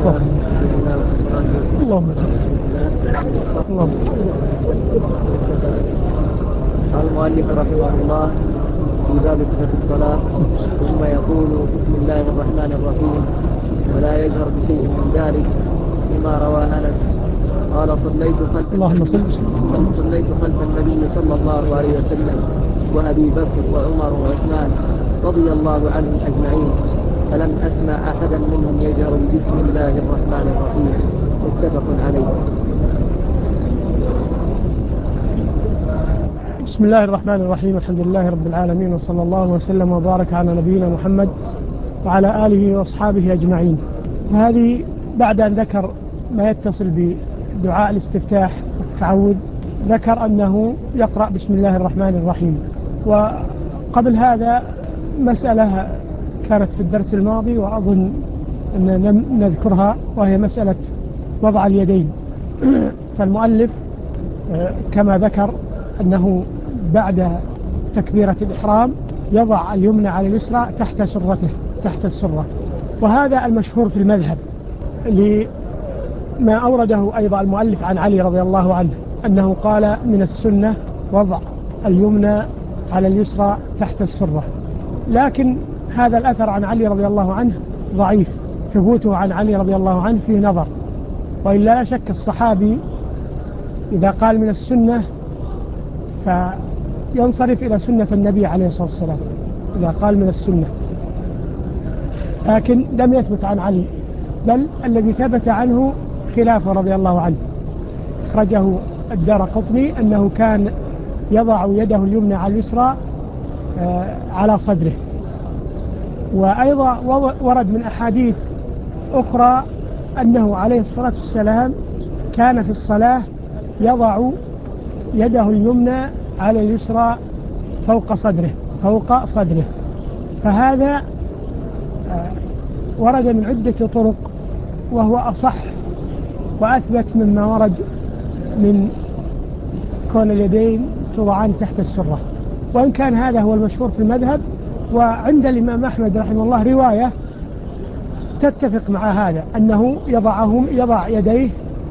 اللهم صل وسلم. قال المؤلف رحمه الله في باب صفة الصلاة ثم يقول بسم الله الرحمن الرحيم ولا يجهر بشيء من ذلك لما روى أنس قال صليت خلف النبي صلى الله عليه وسلم وأبي بكر وعمر وعثمان رضي الله عنهم أجمعين فلم أسمع أحدا منهم يجهر بسم الله الرحمن الرحيم متفق عليه. بسم الله الرحمن الرحيم. الحمد لله رب العالمين، وصلى الله وسلم وبارك على نبينا محمد وعلى آله وأصحابه أجمعين. وهذه بعد أن ذكر ما يتصل بدعاء الاستفتاح والتعوذ ذكر أنه يقرأ بسم الله الرحمن الرحيم. وقبل هذا مسألة كانت في الدرس الماضي وأظن أن لم نذكرها، وهي مسألة وضع اليدين. فالمؤلف كما ذكر أنه بعد تكبيرة الإحرام يضع اليمنى على اليسرى تحت سرته، تحت السرة، وهذا المشهور في المذهب لما أورده أيضا المؤلف عن علي رضي الله عنه أنه قال من السنة وضع اليمنى على اليسرى تحت السرة. لكن هذا الأثر عن علي رضي الله عنه ضعيف، ثبوته عن علي رضي الله عنه فيه نظر، وإلا لا شك الصحابي إذا قال من السنة فينصرف إلى سنة النبي عليه الصلاة والسلام إذا قال من السنة، لكن لم يثبت عن علي، بل الذي ثبت عنه خلافه رضي الله عنه. أخرجه الدارقطني أنه كان يضع يده اليمنى على اليسرى على صدره. وأيضا ورد من أحاديث أخرى أنه عليه الصلاة والسلام كان في الصلاة يضع يده اليمنى على اليسرى فوق صدره. فهذا ورد من عدة طرق، وهو أصح وأثبت مما ورد من كون اليدين توضعان تحت السرة، وإن كان هذا هو المشهور في المذهب. وعند الإمام أحمد رحمه الله رواية تتفق مع هذا، أنه يضع يديه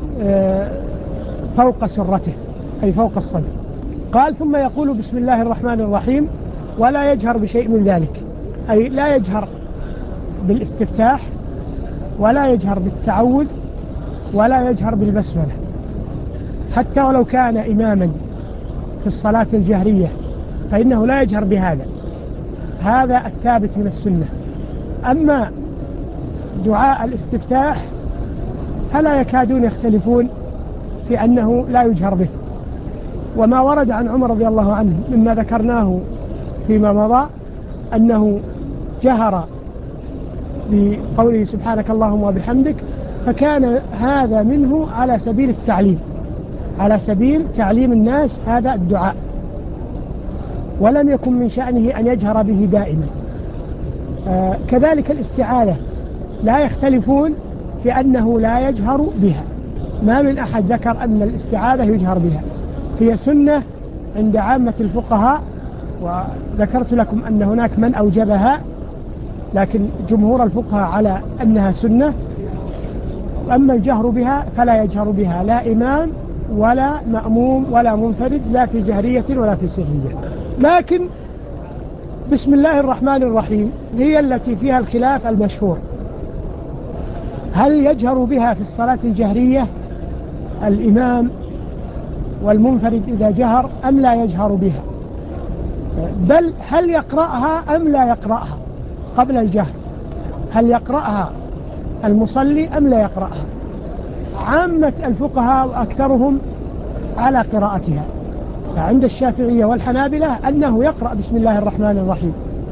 فوق سرته أي فوق الصدر. قال ثم يقول بسم الله الرحمن الرحيم ولا يجهر بشيء من ذلك، أي لا يجهر بالاستفتاح ولا يجهر بالتعوذ ولا يجهر بالبسملة، حتى ولو كان إماما في الصلاة الجهرية فإنه لا يجهر بهذا، هذا الثابت من السنة. أما دعاء الاستفتاح فلا يكادون يختلفون في أنه لا يجهر به، وما ورد عن عمر رضي الله عنه مما ذكرناه فيما مضى أنه جهر بقوله سبحانك اللهم وبحمدك، فكان هذا منه على سبيل التعليم، على سبيل تعليم الناس هذا الدعاء، ولم يكن من شأنه أن يجهر به دائما. كذلك الاستعاذة لا يختلفون في أنه لا يجهر بها، ما من أحد ذكر أن الاستعاذة يجهر بها، هي سنة عند عامة الفقهاء، وذكرت لكم أن هناك من أوجبها، لكن جمهور الفقهاء على أنها سنة. أما الجهر بها فلا يجهر بها لا إمام ولا مأموم ولا منفرد، لا في جهرية ولا في سرية. لكن بسم الله الرحمن الرحيم هي التي فيها الخلاف المشهور، هل يجهر بها في الصلاة الجهرية الإمام والمنفرد إذا جهر أم لا يجهر بها، بل هل يقرأها أم لا يقرأها قبل الجهر، هل يقرأها المصلي أم لا يقرأها. عامة الفقهاء وأكثرهم على قراءتها، فعند الشافعية والحنابلة أنه يقرأ بسم الله الرحمن الرحيم،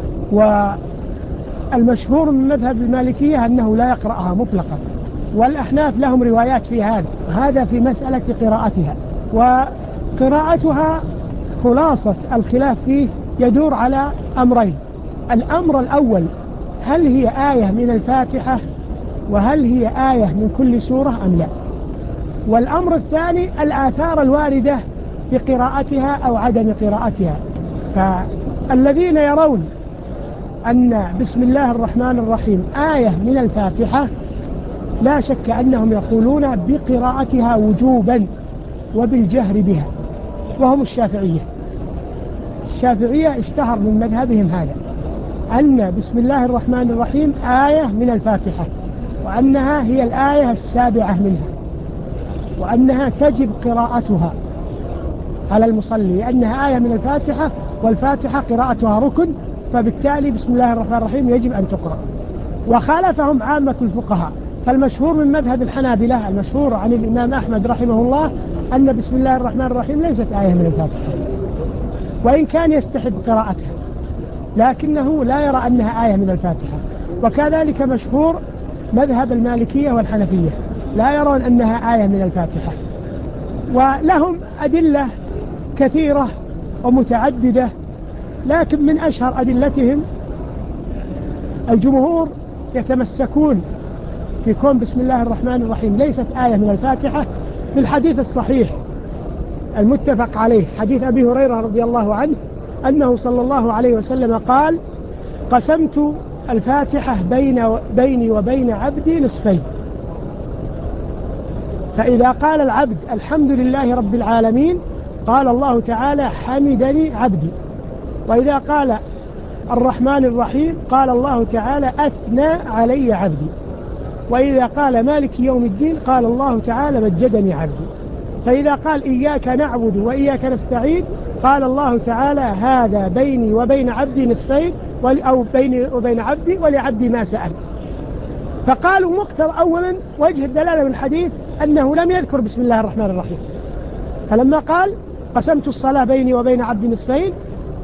والمشهور من مذهب المالكية أنه لا يقرأها مطلقا، والأحناف لهم روايات في هذا في مسألة قراءتها. وقراءتها خلاصة الخلاف فيه يدور على أمرين: الأمر الأول هل هي آية من الفاتحة وهل هي آية من كل سورة أم لا، والأمر الثاني الآثار الواردة بقراءتها أو عدم قراءتها. فالذين يرون أن بسم الله الرحمن الرحيم آية من الفاتحة لا شك أنهم يقولون بقراءتها وجوبا وبالجهر بها، وهم الشافعية. الشافعية اشتهر من مذهبهم هذا، أن بسم الله الرحمن الرحيم آية من الفاتحة، وأنها هي الآية السابعة منها، وأنها تجب قراءتها على المصلي لأنها آية من الفاتحة، والفاتحة قراءتها ركن، فبالتالي بسم الله الرحمن الرحيم يجب أن تقرأ. وخالفهم عامة الفقهاء. فالمشهور من مذهب الحنابلة، المشهور عن الإمام أحمد رحمه الله، أن بسم الله الرحمن الرحيم ليست آية من الفاتحة، وإن كان يستحب قراءتها لكنه لا يرى أنها آية من الفاتحة. وكذلك مشهور مذهب المالكية والحنفية، لا يرون أنها آية من الفاتحة. ولهم أدلة كثيرة ومتعددة، لكن من أشهر أدلتهم الجمهور يتمسكون في كون بسم الله الرحمن الرحيم ليست آية من الفاتحة بالحديث الصحيح المتفق عليه، حديث أبي هريرة رضي الله عنه أنه صلى الله عليه وسلم قال: قسمت الفاتحة بيني وبين عبدي نصفين، فإذا قال العبد الحمد لله رب العالمين قال الله تعالى حمدني عبدي، وإذا قال الرحمن الرحيم قال الله تعالى أثنى علي عبدي، وإذا قال مالك يوم الدين قال الله تعالى مجدني عبدي، فإذا قال إياك نعبد وإياك نستعين قال الله تعالى هذا بيني وبين عبدي نصفين، أو بيني وبين عبدي ولعبدي ما سأل. فقالوا مقتضى أولا وجه الدلالة من الحديث أنه لم يذكر بسم الله الرحمن الرحيم، فلما قال قسمت الصلاة بيني وبين عبدي نصفين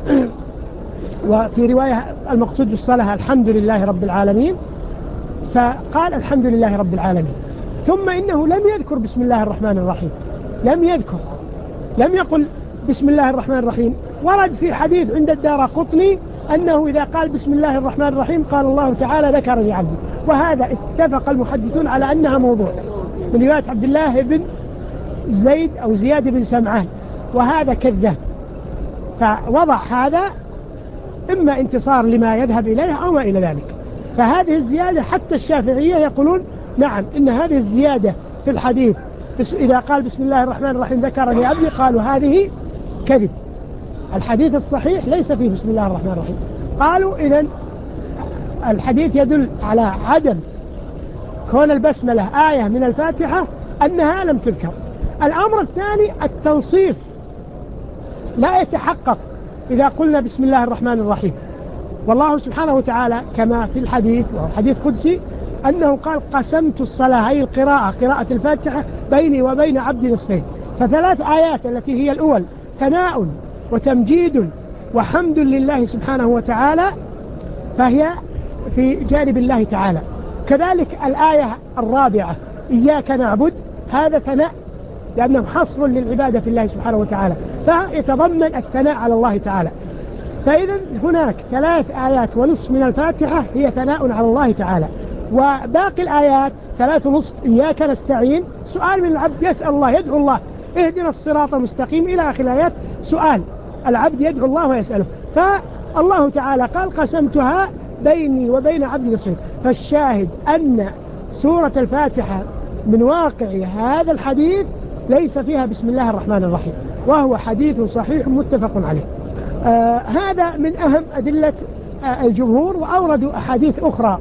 وفي رواية المقصود بالصلاة الحمد لله رب العالمين، فقال الحمد لله رب العالمين. ثم إنه لم يذكر بسم الله الرحمن الرحيم، لم يقل بسم الله الرحمن الرحيم. ورد في حديث عند الدارقطني أنه إذا قال بسم الله الرحمن الرحيم قال الله تعالى ذكرني عبدي، وهذا اتفق المحدثون على أنها موضوع من رواية عبد الله بن زيد أو زياد بن سمعان، وهذا كذاب. فوضع هذا إما انتصار لما يذهب إليه أو ما إلى ذلك. فهذه الزيادة حتى الشافعية يقولون نعم إن هذه الزيادة في الحديث إذا قال بسم الله الرحمن الرحيم ذكرني عبدي قالوا هذه كذب، الحديث الصحيح ليس فيه بسم الله الرحمن الرحيم. قالوا إذن الحديث يدل على عدم كون البسملة آية من الفاتحة، أنها لم تذكر. الأمر الثاني التنصيف لا يتحقق إذا قلنا بسم الله الرحمن الرحيم، والله سبحانه وتعالى كما في الحديث وهو حديث قدسي أنه قال قسمت الصلاة أي قراءة الفاتحة بيني وبين عبدي نصفين. فثلاث آيات التي هي الأول ثناء وتمجيد وحمد لله سبحانه وتعالى فهي في جانب الله تعالى. كذلك الآية الرابعة إياك نعبد هذا ثناء لأنه حصر للعبادة في الله سبحانه وتعالى، فيتضمن الثناء على الله تعالى. فإذا هناك ثلاث آيات ونصف من الفاتحة هي ثناء على الله تعالى، وباقي الآيات ثلاث ونصف إياك نستعين سؤال من العبد يسأل الله يدعو الله اهدنا الصراط المستقيم إلى آخر الآيات، سؤال العبد يدعو الله ويسأله. فالله تعالى قال قسمتها بيني وبين عبدي نصفين. فالشاهد أن سورة الفاتحة من واقع هذا الحديث ليس فيها بسم الله الرحمن الرحيم، وهو حديث صحيح متفق عليه. هذا من أهم أدلة الجمهور. وأوردوا أحاديث أخرى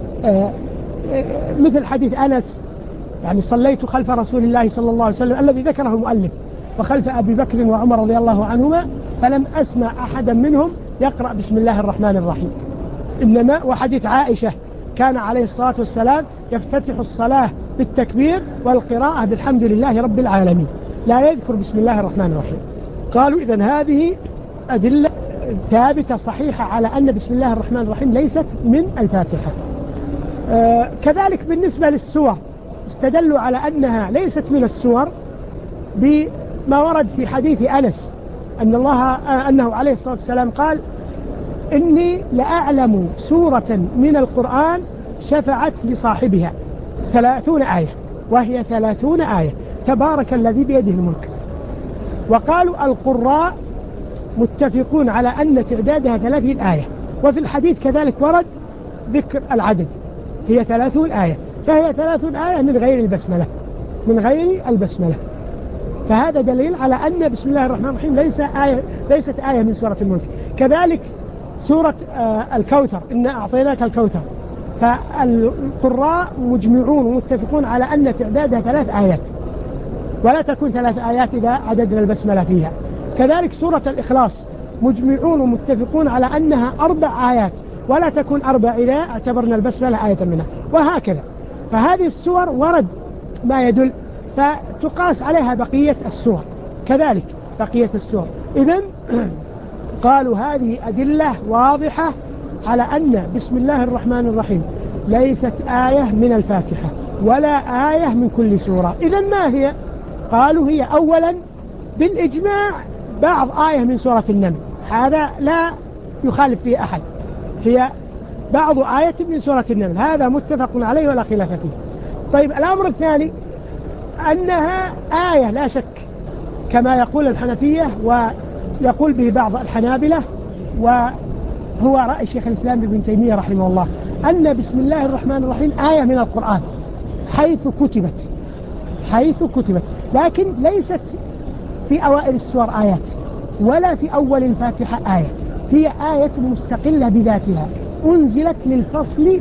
مثل حديث أنس يعني صليت خلف رسول الله صلى الله عليه وسلم الذي ذكره المؤلف وخلف أبي بكر وعمر رضي الله عنهما فلم أسمع أحدا منهم يقرأ بسم الله الرحمن الرحيم، إنما وحديث عائشة كان عليه الصلاة والسلام يفتتح الصلاة بالتكبير والقراءة بالحمد لله رب العالمين، لا يذكر بسم الله الرحمن الرحيم. قالوا إذن هذه أدلة ثابتة صحيحة على أن بسم الله الرحمن الرحيم ليست من الفاتحة. كذلك بالنسبة للسور استدلوا على أنها ليست من السور بما ورد في حديث أنس أنه عليه الصلاة والسلام قال إني لأعلم سورة من القرآن شفعت لصاحبها 30 آية، وهي 30 آية تبارك الذي بيده الملك. وقالوا القراء متفقون على أن تعدادها 30 آية، وفي الحديث كذلك ورد ذكر العدد هي 30 آية. فهي 30 آية من غير البسملة، من غير البسملة. فهذا دليل على أن بسم الله الرحمن الرحيم ليست آية من سورة الملك. كذلك سورة الكوثر، إنا أعطيناك الكوثر، فالقراء مجمعون ومتفقون على أن تعدادها 3 آيات، ولا تكون 3 آيات إذا عددنا البسملة فيها. كذلك سورة الإخلاص مجمعون ومتفقون على أنها 4 آيات، ولا تكون 4 إذا اعتبرنا البسملة آية منها، وهكذا. فهذه السور ورد ما يدل، فتقاس عليها بقية السور، كذلك بقية السور. إذن قالوا هذه أدلة واضحة على أن بسم الله الرحمن الرحيم ليست آية من الفاتحة ولا آية من كل سورة. إذن ما هي؟ قالوا هي أولا بالإجماع بعض آية من سورة النمل، هذا لا يخالف فيه أحد، هي بعض آية من سورة النمل، هذا متفق عليه ولا خلاف فيه. طيب الأمر الثاني أنها آية لا شك كما يقول الحنفية ويقول به بعض الحنابلة، وهو رأي شيخ الإسلام ابن تيمية رحمه الله، أن بسم الله الرحمن الرحيم آية من القرآن حيث كتبت، لكن ليست في أوائل السور آيات ولا في أول الفاتحة آية، هي آية مستقلة بذاتها أنزلت للفصل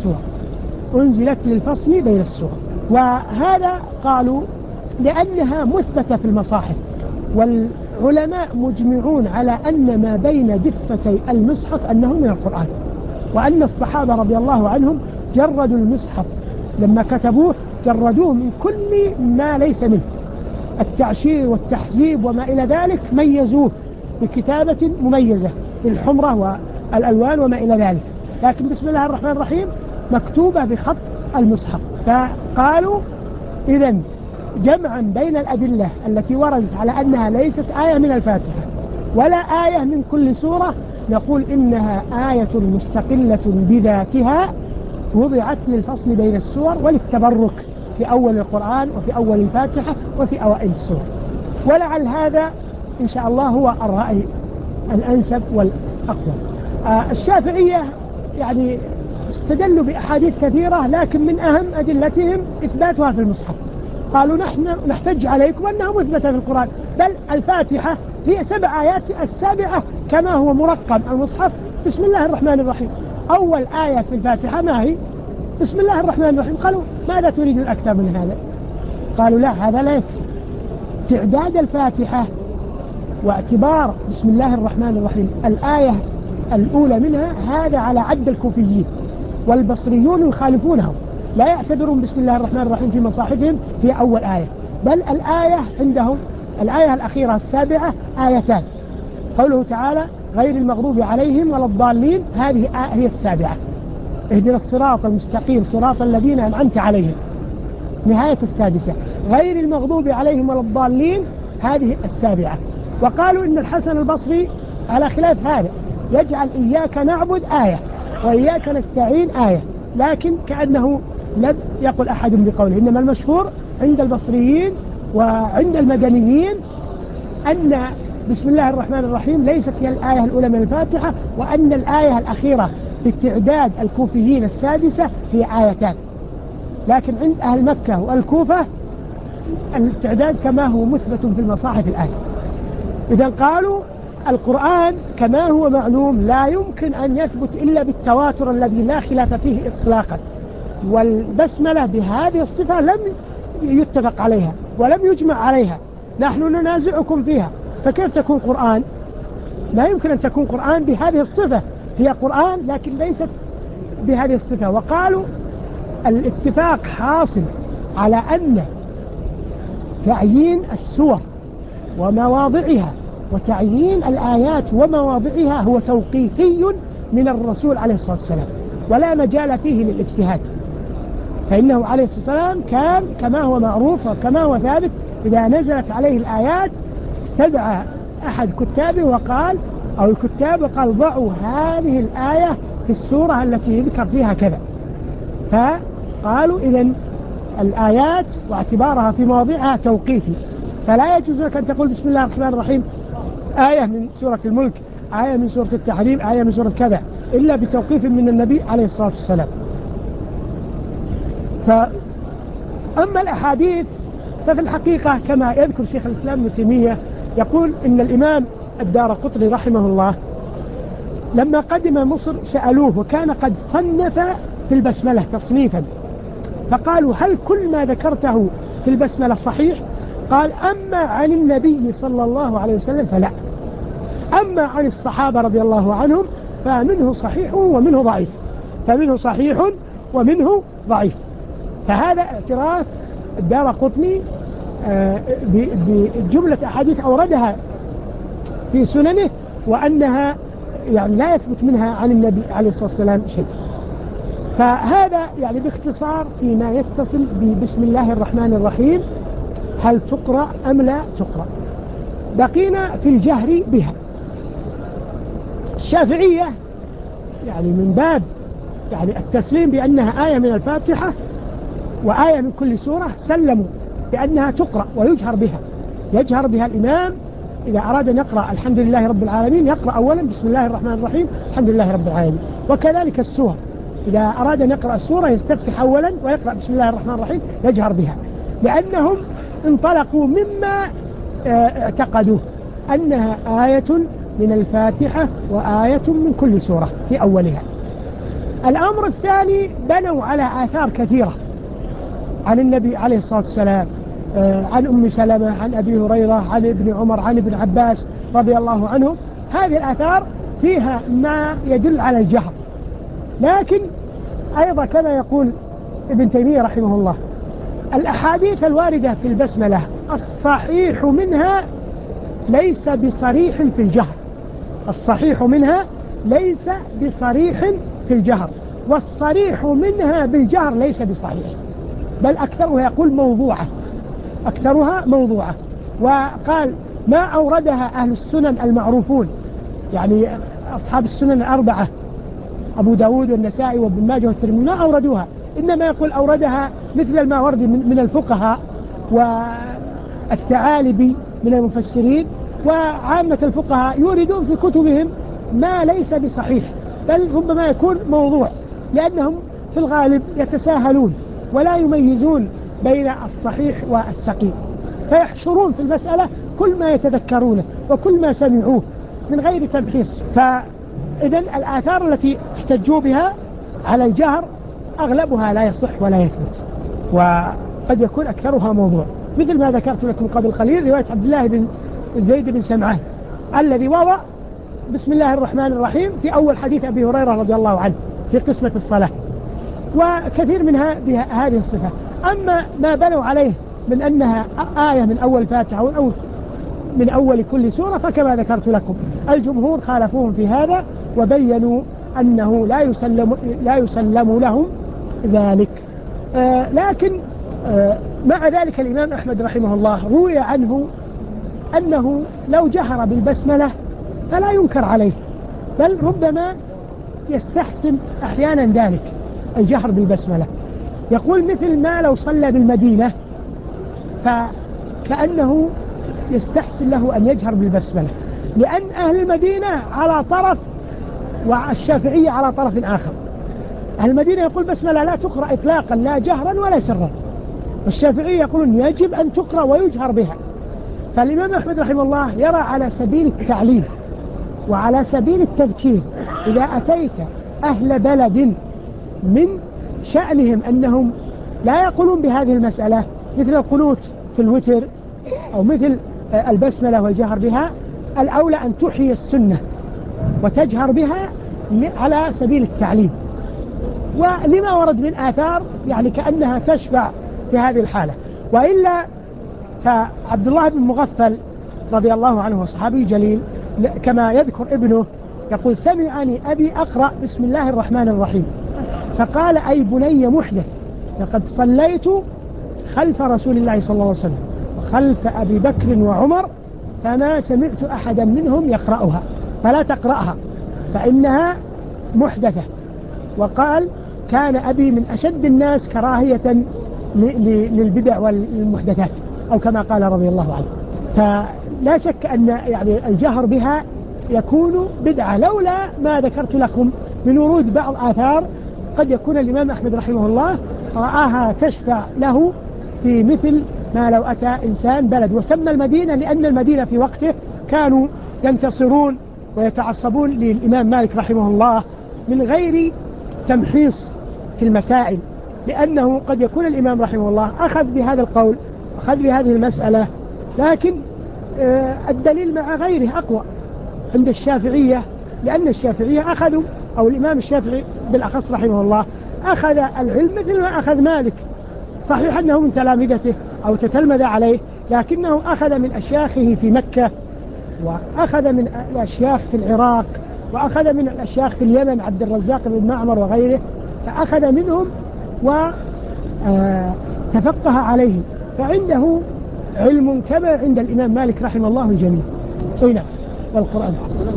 بين السور. وهذا قالوا لأنها مثبتة في المصاحف، والعلماء مجمعون على أن ما بين دفتي المصحف أنه من القرآن، وأن الصحابة رضي الله عنهم جردوا المصحف لما كتبوه، جردوه من كل ما ليس منه، التعشير والتحزيب وما إلى ذلك، ميزوه بكتابة مميزة بالحمرة والألوان وما إلى ذلك، لكن بسم الله الرحمن الرحيم مكتوبة بخط المصحف. فقالوا إذن جمعا بين الأدلة التي وردت على أنها ليست آية من الفاتحة ولا آية من كل سورة، نقول إنها آية مستقلة بذاتها وضعت للفصل بين السور وللتبرك في أول القرآن وفي أول الفاتحة وفي أوائل السور. ولعل هذا إن شاء الله هو الرأي الأنسب والأقوى. الشافعية يعني استدلوا بأحاديث كثيرة، لكن من أهم أدلتهم إثباتها في المصحف. قالوا نحن نحتج عليكم أنها مثبتة في القرآن، بل الفاتحة هي 7 آيات، السابعة كما هو مرقم المصحف بسم الله الرحمن الرحيم. أول آية في الفاتحة ما هي؟ بسم الله الرحمن الرحيم. قالوا ماذا تريدون أكثر من هذا؟ قالوا لا، هذا لا يكفي. تعداد الفاتحة واعتبار بسم الله الرحمن الرحيم الآية الأولى منها، هذا على عد الكوفيين، والبصريون يخالفونهم، لا يعتبرون بسم الله الرحمن الرحيم في مصاحفهم هي أول آية، بل الآية عندهم الآية الأخيرة السابعة آيتان، قوله تعالى غير المغضوب عليهم ولا الضالين، هذه هي السابعة، اهدنا الصراط المستقيم صراط الذين أنعمت عليهم، نهاية السادسة، غير المغضوب عليهم ولا الضالين هذه السابعة. وقالوا إن الحسن البصري على خلاف هذا يجعل إياك نعبد آية وإياك نستعين آية، لكن كأنه لم يقل أحد بقوله، إنما المشهور عند البصريين وعند المدنيين أن بسم الله الرحمن الرحيم ليست هي الآية الأولى من الفاتحة، وأن الآية الأخيرة بالتعداد الكوفيين السادسة هي آيتان، لكن عند أهل مكة والكوفة التعداد كما هو مثبت في المصاحف الآن. إذن قالوا القرآن كما هو معلوم لا يمكن أن يثبت إلا بالتواتر الذي لا خلاف فيه إطلاقا، والبسملة بهذه الصفة لم يتفق عليها ولم يجمع عليها، نحن ننازعكم فيها، فكيف تكون قرآن؟ لا يمكن أن تكون قرآن بهذه الصفة، هي قرآن لكن ليست بهذه الصفة. وقالوا الاتفاق حاصل على أن تعيين السور ومواضعها وتعيين الآيات ومواضعها هو توقيفي من الرسول عليه الصلاة والسلام، ولا مجال فيه للاجتهاد، فإنه عليه الصلاة والسلام كان كما هو معروف وكما هو ثابت إذا نزلت عليه الآيات استدعى أحد كتابه وقال أو الكتاب وقال ضعوا هذه الآية في السورة التي يذكر فيها كذا. فقالوا إذن الآيات واعتبارها في مواضعها توقيفي، فلا يجوز لك أن تقول بسم الله الرحمن الرحيم آية من سورة الملك، آية من سورة التحريم، آية من سورة كذا، إلا بتوقيف من النبي عليه الصلاة والسلام. أما الأحاديث ففي الحقيقة كما يذكر شيخ الإسلام ابن تيمية يقول إن الإمام الدارقطني رحمه الله لما قدم مصر سألوه وكان قد صنف في البسملة تصنيفا، فقالوا هل كل ما ذكرته في البسملة صحيح؟ قال أما عن النبي صلى الله عليه وسلم فلا، أما عن الصحابة رضي الله عنهم فمنه صحيح ومنه ضعيف، فمنه صحيح ومنه ضعيف. فهذا اعتراف الدارقطني بجملة أحاديث أوردها في سننه وأنها يعني لا يثبت منها عن النبي عليه الصلاة والسلام شيء. فهذا يعني باختصار فيما يتصل ببسم الله الرحمن الرحيم، هل تقرأ أم لا تقرأ. بقينا في الجهر بها. الشافعية يعني من باب يعني التسليم بأنها آية من الفاتحة وآية من كل سورة سلموا بأنها تقرأ ويجهر بها. يجهر بها الإمام إذا أراد أن يقرأ الحمد لله رب العالمين يقرأ أولا بسم الله الرحمن الرحيم الحمد لله رب العالمين، وكذلك السور إذا أراد أن يقرأ السورة يستفتح أولا ويقرأ بسم الله الرحمن الرحيم يجهر بها، لأنهم انطلقوا مما اعتقدوه أنها آية من الفاتحة وآية من كل سورة في أولها. الأمر الثاني بنوا على آثار كثيرة عن النبي عليه الصلاة والسلام، عن أم سلمة، عن أبي هريرة، عن ابن عمر، عن ابن عباس رضي الله عنهم. هذه الآثار فيها ما يدل على الجهر، لكن أيضا كما يقول ابن تيمية رحمه الله الأحاديث الواردة في البسملة الصحيح منها ليس بصريح في الجهر، الصحيح منها ليس بصريح في الجهر، والصريح منها بالجهر ليس بصحيح، بل أكثرها يقول موضوعة، أكثرها موضوعة. وقال ما أوردها أهل السنن المعروفون يعني أصحاب السنن الأربعة أبو داود والنسائي وابن ماجه والترمذي ما أوردوها، إنما يقول أوردها مثل الماوردي من الفقهاء والثعالبي من المفسرين، وعامة الفقهاء يوردون في كتبهم ما ليس بصحيح بل ربما يكون موضوع، لأنهم في الغالب يتساهلون ولا يميزون بين الصحيح والسقيم، فيحشرون في المسألة كل ما يتذكرونه وكل ما سمعوه من غير تمحيص. فإذن الآثار التي احتجوا بها على الجهر أغلبها لا يصح ولا يثبت، وقد يكون أكثرها موضوع، مثل ما ذكرت لكم قبل قليل رواية عبد الله بن زيد بن سمعان الذي وضع بسم الله الرحمن الرحيم في أول حديث أبي هريرة رضي الله عنه في قسمة الصلاة، وكثير منها بهذه الصفة. أما ما بنوا عليه من أنها آية من أول فاتحة أو من أول كل سورة فكما ذكرت لكم الجمهور خالفوهم في هذا وبينوا أنه لا يسلم لهم ذلك. لكن مع ذلك الإمام أحمد رحمه الله روي عنه أنه لو جهر بالبسملة فلا ينكر عليه، بل ربما يستحسن أحيانا ذلك الجهر بالبسملة. يقول مثل ما لو صلى بالمدينة فكأنه يستحسن له أن يجهر بالبسملة، لأن أهل المدينة على طرف والشافعية على طرف آخر. أهل المدينة يقول بسملة لا تقرأ إطلاقا لا جهرا ولا سرا، والشافعية يقولون يجب أن تقرأ ويجهر بها. فالإمام أحمد رحمه الله يرى على سبيل التعليم وعلى سبيل التذكير إذا أتيت أهل بلد من شأنهم أنهم لا يقولون بهذه المسألة مثل القنوت في الوتر أو مثل البسملة والجهر بها، الأولى أن تحيي السنة وتجهر بها على سبيل التعليم، ولما ورد من آثار يعني كأنها تشفع في هذه الحالة. وإلا فعبد الله بن مغفل رضي الله عنه صحابي جليل كما يذكر ابنه يقول سمعني أبي أقرأ بسم الله الرحمن الرحيم فقال أي بني محدث لقد صليت خلف رسول الله صلى الله عليه وسلم وخلف أبي بكر وعمر فما سمعت أحدا منهم يقرأها فلا تقرأها فإنها محدثة. وقال كان أبي من أشد الناس كراهية للبدع والمحدثات أو كما قال رضي الله عنه. فلا شك أن يعني الجهر بها يكون بدعة، لولا ما ذكرت لكم من ورود بعض آثار قد يكون الإمام أحمد رحمه الله رآها تشفع له في مثل ما لو أتى إنسان بلد. وسمى المدينة لأن المدينة في وقته كانوا ينتصرون ويتعصبون للإمام مالك رحمه الله من غير تمحيص في المسائل، لأنه قد يكون الإمام رحمه الله أخذ بهذا القول، أخذ بهذه المسألة، لكن الدليل مع غيره أقوى عند الشافعية، لأن الشافعية أخذوا، أو الإمام الشافعي بالأخص رحمه الله، أخذ العلم مثل ما أخذ مالك. صحيح أنه من تلامذته أو تتلمذ عليه، لكنه أخذ من أشياخه في مكة، وأخذ من الأشياخ في العراق، وأخذ من الأشياخ في اليمن عبد الرزاق بن معمر وغيره، فأخذ منهم وتفقه عليهم، فعنده علم كما عند الإمام مالك رحمه الله الجميع. نعم. والقرآن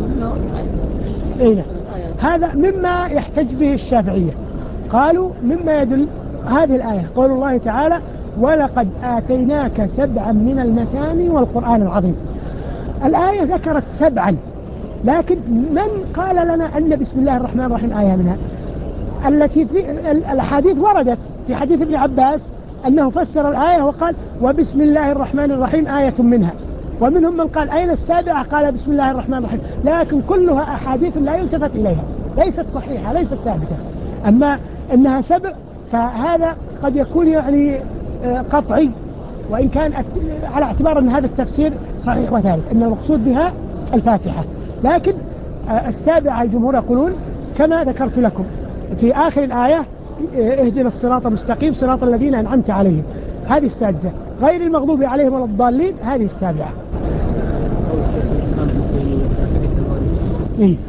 نعم. هذا مما يحتج به الشافعية. قالوا مما يدل هذه الآية قول الله تعالى ولقد آتيناك 7 من المثاني والقرآن العظيم. الآية ذكرت 7، لكن من قال لنا أن بسم الله الرحمن الرحيم آية منها؟ التي في الحديث وردت في حديث ابن عباس أنه فسر الآية وقال وبسم الله الرحمن الرحيم آية منها، ومنهم من قال أين 7؟ قال بسم الله الرحمن الرحيم، لكن كلها أحاديث لا يلتفت إليها، ليست صحيحة، ليست ثابتة. أما أنها 7 فهذا قد يكون يعني قطعي، وإن كان على اعتبار أن هذا التفسير صحيح وثابت أن المقصود بها الفاتحة. لكن 7 الجمهور يقولون كما ذكرت لكم في آخر الآية اهدنا الصراط المستقيم صراط الذين أنعمت عليهم، هذه 6، غير المغضوب عليهم ولا الضالين هذه 7. إيه؟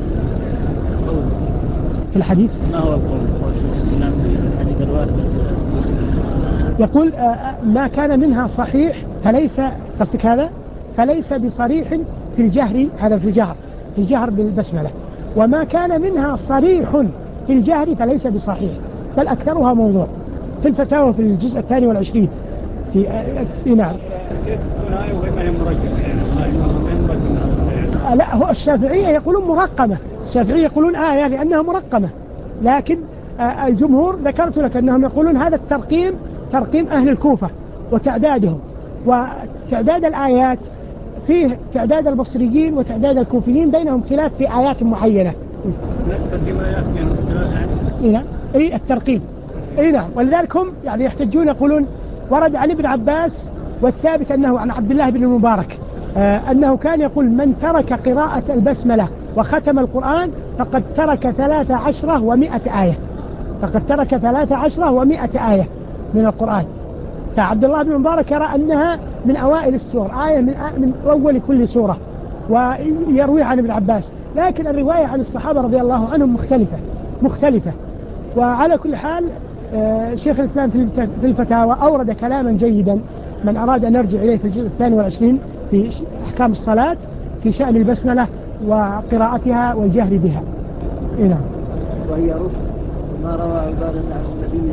في الحديث ما هو القول الإسلام في الحديث الوارد؟ يقول ما كان منها صحيح فليس، قصدك هذا، فليس بصريح في الجهر، هذا في الجهر بالبسملة، وما كان منها صريح في الجهر فليس بصحيح، بل أكثرها موضوع، في الفتاوى في الجزء 22 في نعم. لا، هو الشافعية يقولون مرقمة، الشافعية يقولون آية لأنها مرقمة، لكن الجمهور ذكرت لك أنهم يقولون هذا الترقيم ترقيم أهل الكوفة وتعدادهم، وتعداد الآيات فيه تعداد البصريين وتعداد الكوفيين بينهم خلاف في آيات معينة. إيه الترقيم، إيه نعم. ولذلك هم يعني يحتجون يقولون ورد عن ابن عباس، والثابت أنه عن عبد الله بن المبارك أنه كان يقول من ترك قراءة البسملة وختم القرآن فقد ترك 13 و100 آية، فقد ترك 13 و100 آية من القرآن. فعبد الله بن المبارك يرى أنها من أوائل السور، آية من أول كل سورة، ويروي عن ابن عباس، لكن الرواية عن الصحابة رضي الله عنهم مختلفة. وعلى كل حال شيخ الإسلام في الفتاوى أورد كلاما جيدا، من أراد أن يرجع إليه في الجزء 22 في أحكام الصلاة في شأن البسملة وقراءتها والجهر بها. نعم. وهي ركن ما روى عبادة عن النبي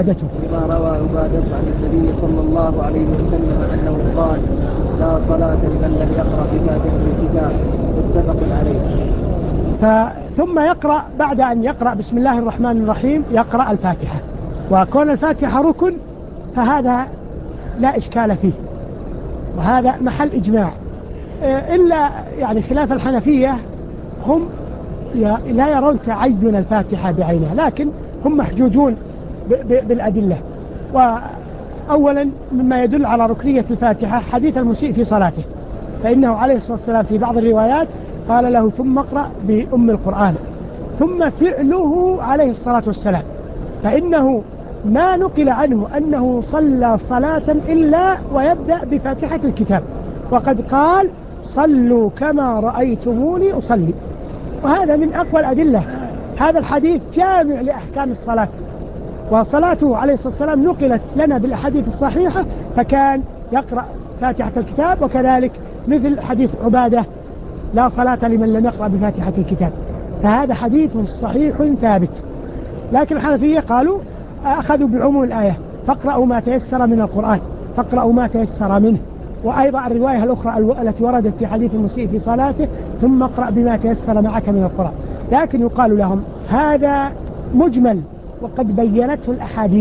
عن النبي صلى الله عليه وسلم أنه قال لا صلاة لمن لم يقرأ بفاتحة الكتاب، متفق عليه. ثم يقرأ بعد أن يقرأ بسم الله الرحمن الرحيم يقرأ الفاتحة، وكون الفاتحة ركن فهذا لا إشكال فيه، وهذا محل إجماع، إلا يعني خلاف الحنفية، هم لا يرون تعين الفاتحة بعينها، لكن هم محجوجون بالأدلة. وأولا مما يدل على ركنية الفاتحة حديث المسيء في صلاته، فإنه عليه الصلاة والسلام في بعض الروايات قال له ثم اقرأ بأم القرآن، ثم فعله عليه الصلاة والسلام، فإنه ما نقل عنه أنه صلى صلاة إلا ويبدأ بفاتحة الكتاب، وقد قال صلوا كما رأيتموني أصلي، وهذا من أقوى الأدلة. هذا الحديث جامع لأحكام الصلاة، وصلاته عليه الصلاة والسلام نقلت لنا بالأحاديث الصحيحة، فكان يقرأ فاتحة الكتاب، وكذلك مثل حديث عبادة لا صلاة لمن لم يقرأ بفاتحة الكتاب، فهذا حديث صحيح ثابت. لكن الحنفية قالوا أخذوا بعموم الآية فاقرأوا ما تيسر من القرآن، فاقرأوا ما تيسر منه، وأيضا الرواية الأخرى التي وردت في حديث المسيء في صلاته ثم اقرأ بما تيسر معك من القرآن. لكن يقال لهم هذا مجمل وقد بينته الأحاديث،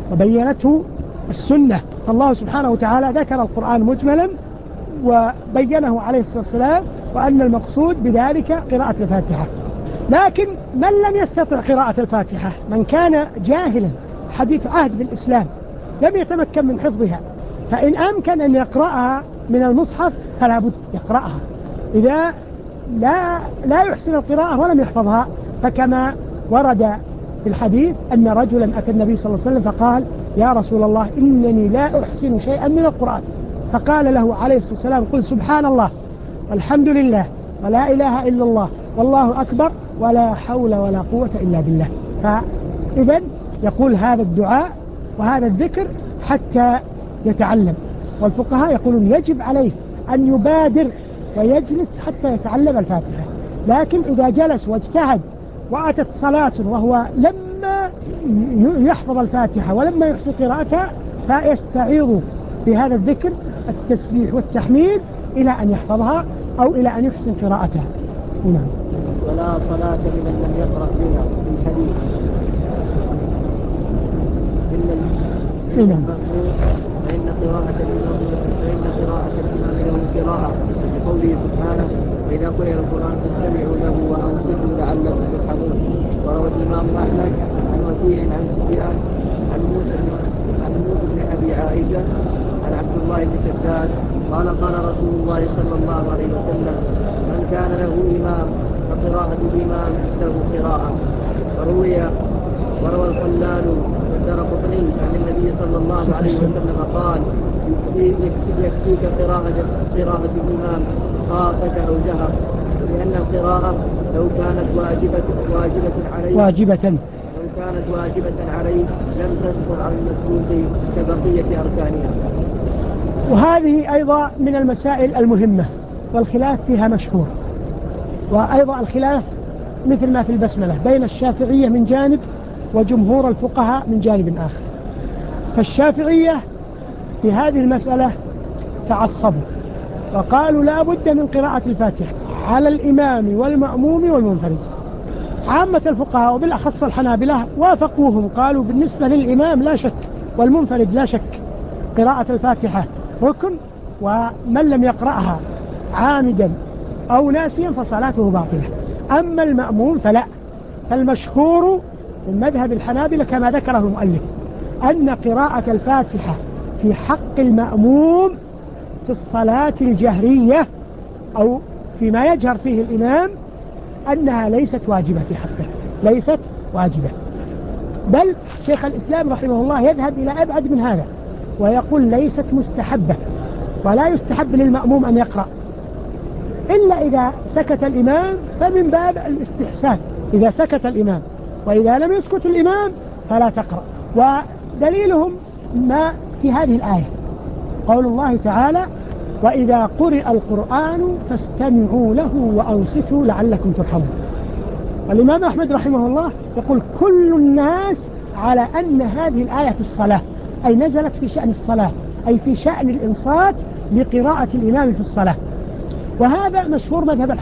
وبينته السنة. فالله سبحانه وتعالى ذكر القرآن مجملا وبينه عليه الصلاة والسلام، وأن المقصود بذلك قراءة الفاتحة. لكن من لم يستطع قراءة الفاتحة، من كان جاهلا حديث عهد بالإسلام لم يتمكن من حفظها، فإن أمكن أن يقرأها من المصحف فلا بد يقرأها. إذا لا يحسن القراءة ولم يحفظها، فكما ورد في الحديث أن رجلا أتى النبي صلى الله عليه وسلم فقال: يا رسول الله، إنني لا أحسن شيئا من القرآن. فقال له عليه الصلاة والسلام: قل سبحان الله والحمد لله ولا إله إلا الله والله أكبر ولا حول ولا قوة إلا بالله. فإذا يقول هذا الدعاء وهذا الذكر حتى يتعلم. والفقهاء يقولون يجب عليه أن يبادر ويجلس حتى يتعلم الفاتحة. لكن إذا جلس واجتهد وأتت صلاة وهو لما يحفظ الفاتحة ولما يحسن قراءتها، فيستعيض بهذا الذكر التسبيح والتحميد إلى أن يحفظها أو إلى أن يحسن قراءتها. نعم. ولا صلاة لمن لم يقرأ بها في الحديث إلا المأموم، فإن قراءة الإمام له قراءة، لقوله سبحانه: وإذا قرئ القرآن فاستمعوا له وأنصتوا لعلكم ترحمون. وروى الإمام أحمد عن وكيع عن سفيان عن موسى بن أبي عائشة عن عبد الله بن شداد قال: قال رسول الله صلى الله عليه وسلم: من كان له إمام فقراءة الإمام له قراءة. وروى الخلال والدارقطني عن النبي صلى الله عليه وسلم قال: يكفيك قراءة الإمام خافت أو جهر، لأن القراءة لو كانت واجبة عليه لم تسقط عن المسبوق كبقية أركانها. وهذه أيضا من المسائل المهمة والخلاف فيها مشهور. وأيضا الخلاف مثل ما في البسملة بين الشافعية من جانب وجمهور الفقهاء من جانب آخر. فالشافعية في هذه المسألة تعصبوا وقالوا لا بد من قراءة الفاتحة على الإمام والمأموم والمنفرد. عامة الفقهاء وبالأخص الحنابلة وافقوهم، قالوا بالنسبة للإمام لا شك والمنفرد لا شك قراءة الفاتحة ركن، ومن لم يقرأها عامدا أو ناسيا فصلاته باطلة. أما المأموم فلا. فالمشهور من مذهب الحنابلة كما ذكره المؤلف أن قراءة الفاتحة في حق المأموم في الصلاة الجهرية أو فيما يجهر فيه الإمام أنها ليست واجبة في حقه، ليست واجبة. بل شيخ الإسلام رحمه الله يذهب إلى أبعد من هذا ويقول ليست مستحبة، ولا يستحب للمأموم أن يقرأ إلا إذا سكت الإمام، فمن باب الاستحسان إذا سكت الإمام، وإذا لم يسكت الإمام فلا تقرأ. ودليلهم ما في هذه الآية قول الله تعالى: وإذا قرئ القرآن فاستمعوا له وأنصتوا لعلكم ترحمون. والإمام أحمد رحمه الله يقول كل الناس على أن هذه الآية في الصلاة، أي نزلت في شأن الصلاة، أي في شأن الإنصات لقراءة الإمام في الصلاة. وهذا مشهور مذهب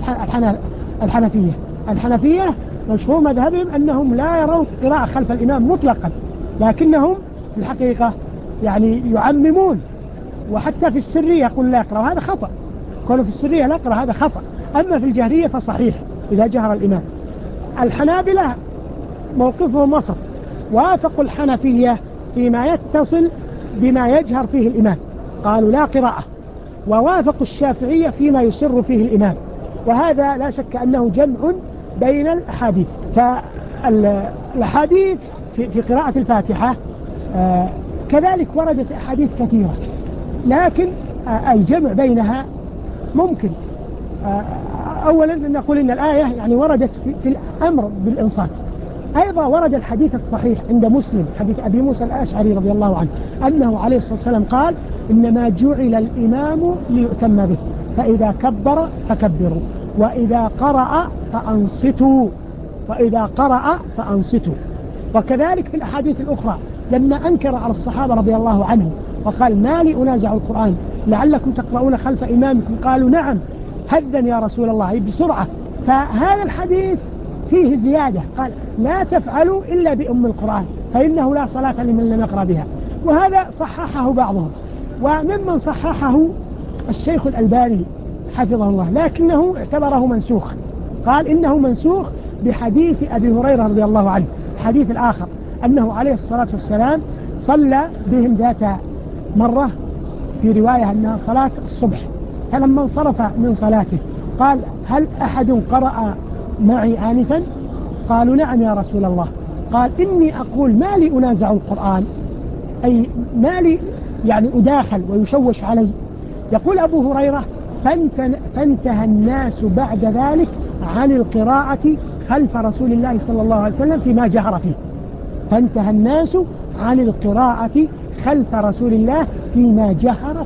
الحنفية مشهور مذهبهم أنهم لا يرون قراءة خلف الإمام مطلقا، لكنهم في الحقيقة يعني يعممون، وحتى في السرية يقول لا يقرأ، وهذا خطأ. قالوا في السرية لا يقرأ، هذا خطأ. أما في الجهرية فصحيح إذا جهر الإمام. الحنابلة موقفهم وسط، وافقوا الحنفية فيما يتصل بما يجهر فيه الإمام، قالوا لا قراءة، ووافقوا الشافعية فيما يسر فيه الإمام. وهذا لا شك أنه جمع بين الأحاديث. فالأحاديث في قراءة الفاتحة كذلك وردت أحاديث كثيرة، لكن الجمع بينها ممكن. أولا نقول إن الآية يعني وردت في الأمر بالإنصات. أيضا ورد الحديث الصحيح عند مسلم حديث أبي موسى الأشعري رضي الله عنه أنه عليه الصلاة والسلام قال: إنما جعل الإمام ليؤتم به، فإذا كبر فكبروا، وإذا قرأ فأنصتوا. وكذلك في الأحاديث الأخرى لما أنكر على الصحابة رضي الله عنهم وقال: ما لي أنازع القرآن لعلكم تقرؤون خلف إمامكم، قالوا: نعم هذا يا رسول الله بسرعة. فهذا الحديث فيه زيادة، قال: لا تفعلوا إلا بأم القرآن، فإنه لا صلاة لمن لم يقرأ بها. وهذا صححه بعضهم، وممن صححه الشيخ الألباني حفظه الله، لكنه اعتبره منسوخ، قال إنه منسوخ بحديث أبي هريرة رضي الله عنه، الحديث الآخر أنه عليه الصلاة والسلام صلى بهم ذات مرة، في رواية أنها صلاة الصبح، فلما انصرف من صلاته قال: هل أحد قرأ معي آنفا؟ قالوا: نعم يا رسول الله. قال: إني أقول ما لي أنازع القرآن، أي ما لي يعني أداخل ويشوش علي. يقول أبو هريرة: فانتهى الناس بعد ذلك عن القراءة خلف رسول الله صلى الله عليه وسلم فيما جهر فيه. فانتهى الناس عن القراءة خلف رسول الله فيما جهر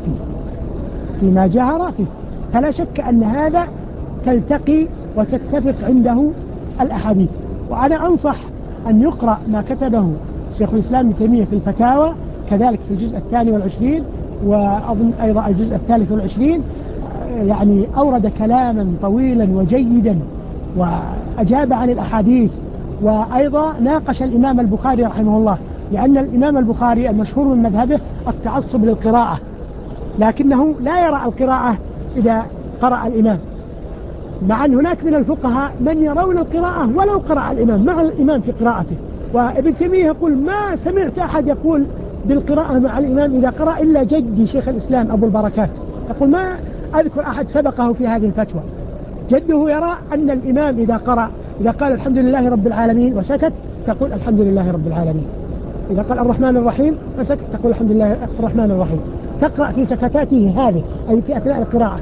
فيه. فلا شك أن هذا تلتقي وتتفق عنده الأحاديث. وأنا أنصح أن يقرأ ما كتبه شيخ الإسلام ابن تيمية في الفتاوى، كذلك في الجزء 22 وأظن أيضا الجزء 23، يعني أورد كلاما طويلا وجيدا وأجاب عن الأحاديث، وأيضا ناقش الإمام البخاري رحمه الله، لأن الإمام البخاري المشهور من مذهبه التعصب للقراءة، لكنه لا يرى القراءة إذا قرأ الإمام، مع أن هناك من الفقهاء من يرون القراءة ولو قرأ الإمام مع الإمام في قراءته. وابن تيمية يقول: ما سمعت أحد يقول بالقراءة مع الإمام إذا قرأ إلا جدي شيخ الإسلام أبو البركات، يقول: ما أذكر أحد سبقه في هذه الفتوى. جده يرى أن الإمام إذا قرأ، إذا قال الحمد لله رب العالمين وسكت تقول الحمد لله رب العالمين، إذا قال الرحمن الرحيم وسكت تقول الحمد لله الرحمن الرحيم، تقرأ في سكتاته هذه أي في أثناء القراءة.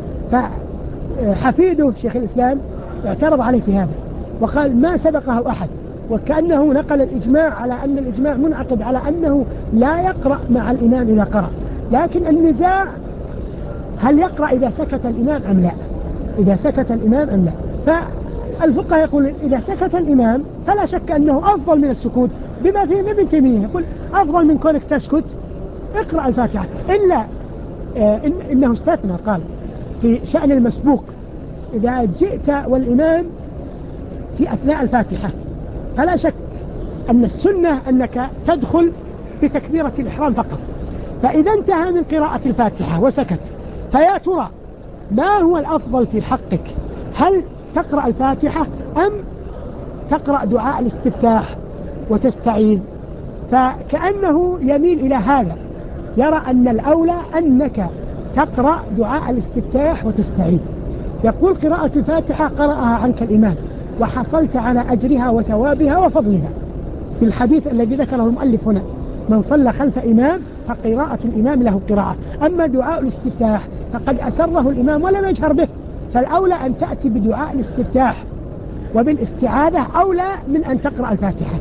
فحفيده شيخ الإسلام اعترض عليه في هذا وقال: ما سبقه أحد، وكأنه نقل الإجماع على أن الإجماع منعقد على أنه لا يقرأ مع الإمام إذا قرأ، لكن النزاع هل يقرأ إذا سكت الإمام أم لا، إذا سكت الإمام أم لا. فالفقهاء يقول: إذا سكت الإمام فلا شك أنه أفضل من السكوت، بما فيه ابن تيمية يقول: أفضل من كونك تسكت اقرأ الفاتحة، إلا إنه استثنى، قال في شأن المسبوق: إذا جئت والإمام في أثناء الفاتحة فلا شك أن السنة أنك تدخل بتكبيرة الإحرام فقط. فإذا انتهى من قراءة الفاتحة وسكت، فيا ترى ما هو الأفضل في حقك؟ هل تقرأ الفاتحة أم تقرأ دعاء الاستفتاح وتستعيذ؟ فكأنه يميل إلى هذا، يرى أن الأولى أنك تقرأ دعاء الاستفتاح وتستعيذ. يقول: قراءة الفاتحة قرأها عنك الإمام وحصلت على أجرها وثوابها وفضلها، في الحديث الذي ذكره المؤلف هنا: من صلى خلف إمام فقراءة الإمام له قراءة. أما دعاء الاستفتاح فقد أسره الإمام ولم يجهر به، فالأولى أن تأتي بدعاء الاستفتاح وبالاستعاذة أولى من أن تقرأ الفاتحة،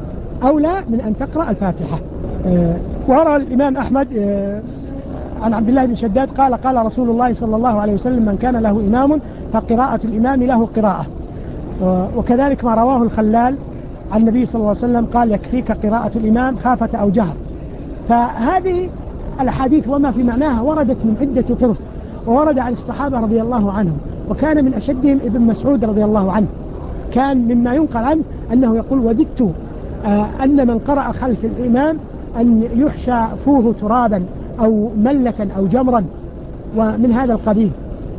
وروى الإمام أحمد عن عبد الله بن شداد قال: قال رسول الله صلى الله عليه وسلم: من كان له إمام فقراءة الإمام له قراءة. وكذلك ما رواه الخلال عن النبي صلى الله عليه وسلم قال: يكفيك قراءة الإمام خافة أو جهر. فهذه الأحاديث وما في معناها وردت من عدة طرق، وورد عن الصحابة رضي الله عنهم، وكان من أشدهم ابن مسعود رضي الله عنه، كان مما ينقل عنه أنه يقول: وددت أن من قرأ خلف الإمام أن يحشى فوه ترابا أو ملة أو جمرا ومن هذا القبيل.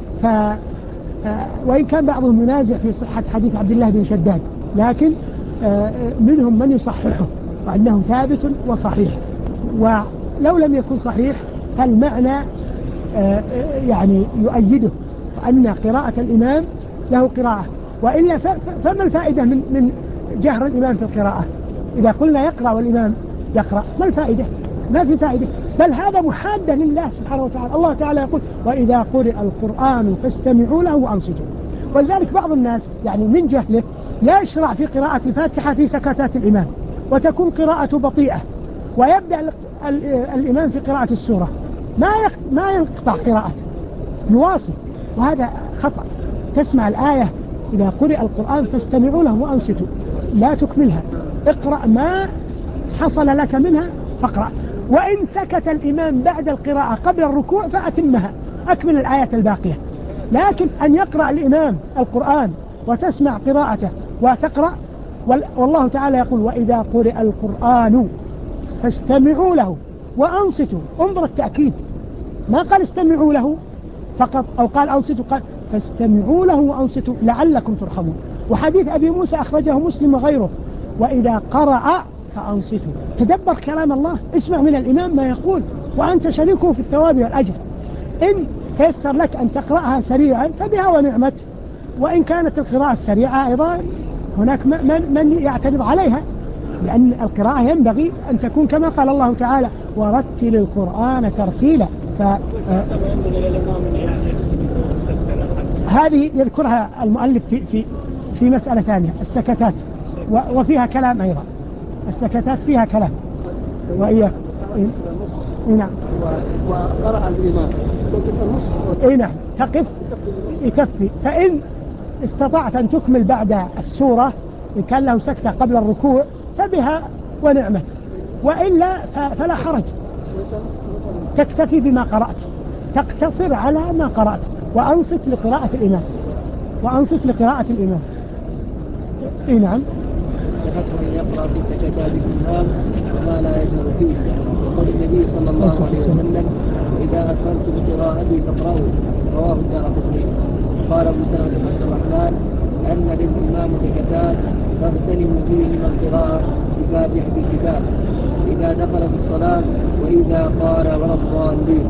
وإن كان بعضهم ينازع في صحة حديث عبد الله بن شداد، لكن منهم من يصححه وأنه ثابت وصحيح. ولو لم يكن صحيح فالمعنى يعني يؤيده، وأن قراءة الإمام له قراءة. وإلا فما الفائدة من جهر الإمام في القراءة؟ إذا قلنا يقرأ والإمام يقرأ ما الفائدة؟ ما في فائدة، بل هذا محادة لله سبحانه وتعالى. الله تعالى يقول: وإذا قرئ القرآن فاستمعوا له وأنصتوا. ولذلك بعض الناس يعني من جهله يشرع في قراءة الفاتحة في سكتات الإمام، وتكون قراءة بطيئة، ويبدأ الإمام في قراءة السورة ما ينقطع قراءته، يواصل، وهذا خطأ. تسمع الآية: إذا قرئ القرآن فاستمعوا له وأنصتوا، لا تكملها، اقرأ ما حصل لك منها فاقرأ. وإن سكت الإمام بعد القراءة قبل الركوع فأتمها، أكمل الآية الباقية. لكن أن يقرأ الإمام القرآن وتسمع قراءته وتقرأ، والله تعالى يقول: وإذا قرئ القرآن فاستمعوا له وأنصتوا. انظر التأكيد، ما قال استمعوا له فقط أو قال أنصتوا، قال فاستمعوا له وأنصتوا لعلكم ترحمون. وحديث أبي موسى أخرجه مسلم وغيره: وإذا قرأ فأنصتوا. تدبر كلام الله، اسمع من الإمام ما يقول وأنت شريكه في الثواب والأجر. إن تيسر لك أن تقرأها سريعا فبها ونعمت، وإن كانت القراءة السريعة أيضا هناك من يعترض عليها، لأن القراءة ينبغي أن تكون كما قال الله تعالى: ورتل القرآن ترتيلا. هذه يذكرها المؤلف في مسألة ثانية، السكتات، وفيها كلام أيضا. السكتات فيها كلام. وإياك نعم. وقرأ الإمام النص نعم تقف يكفي. فإن استطعت أن تكمل بعد السورة إن كان له سكتة قبل الركوع فبها ونعمت، وإلا فلا حرج، تكتفي بما قرأت، تقتصر على ما قرأت، وأنصت لقراءة الإمام، وأنصت لقراءة الإمام. نعم. من يقرأ في سكتات الإمام وما لا يجهر فيه، وقال النبي صلى الله عليه وسلم: وإذا أسررت بقراءتي فاقرأوا. رواه الدارقطني. قال أبو سلمة بن عبد الرحمن: أن للإمام سكتات فاغتنموا فيهما القراءة بفاتحة الكتاب إذا دخل في الصلاة وإذا قال ولا الضالين.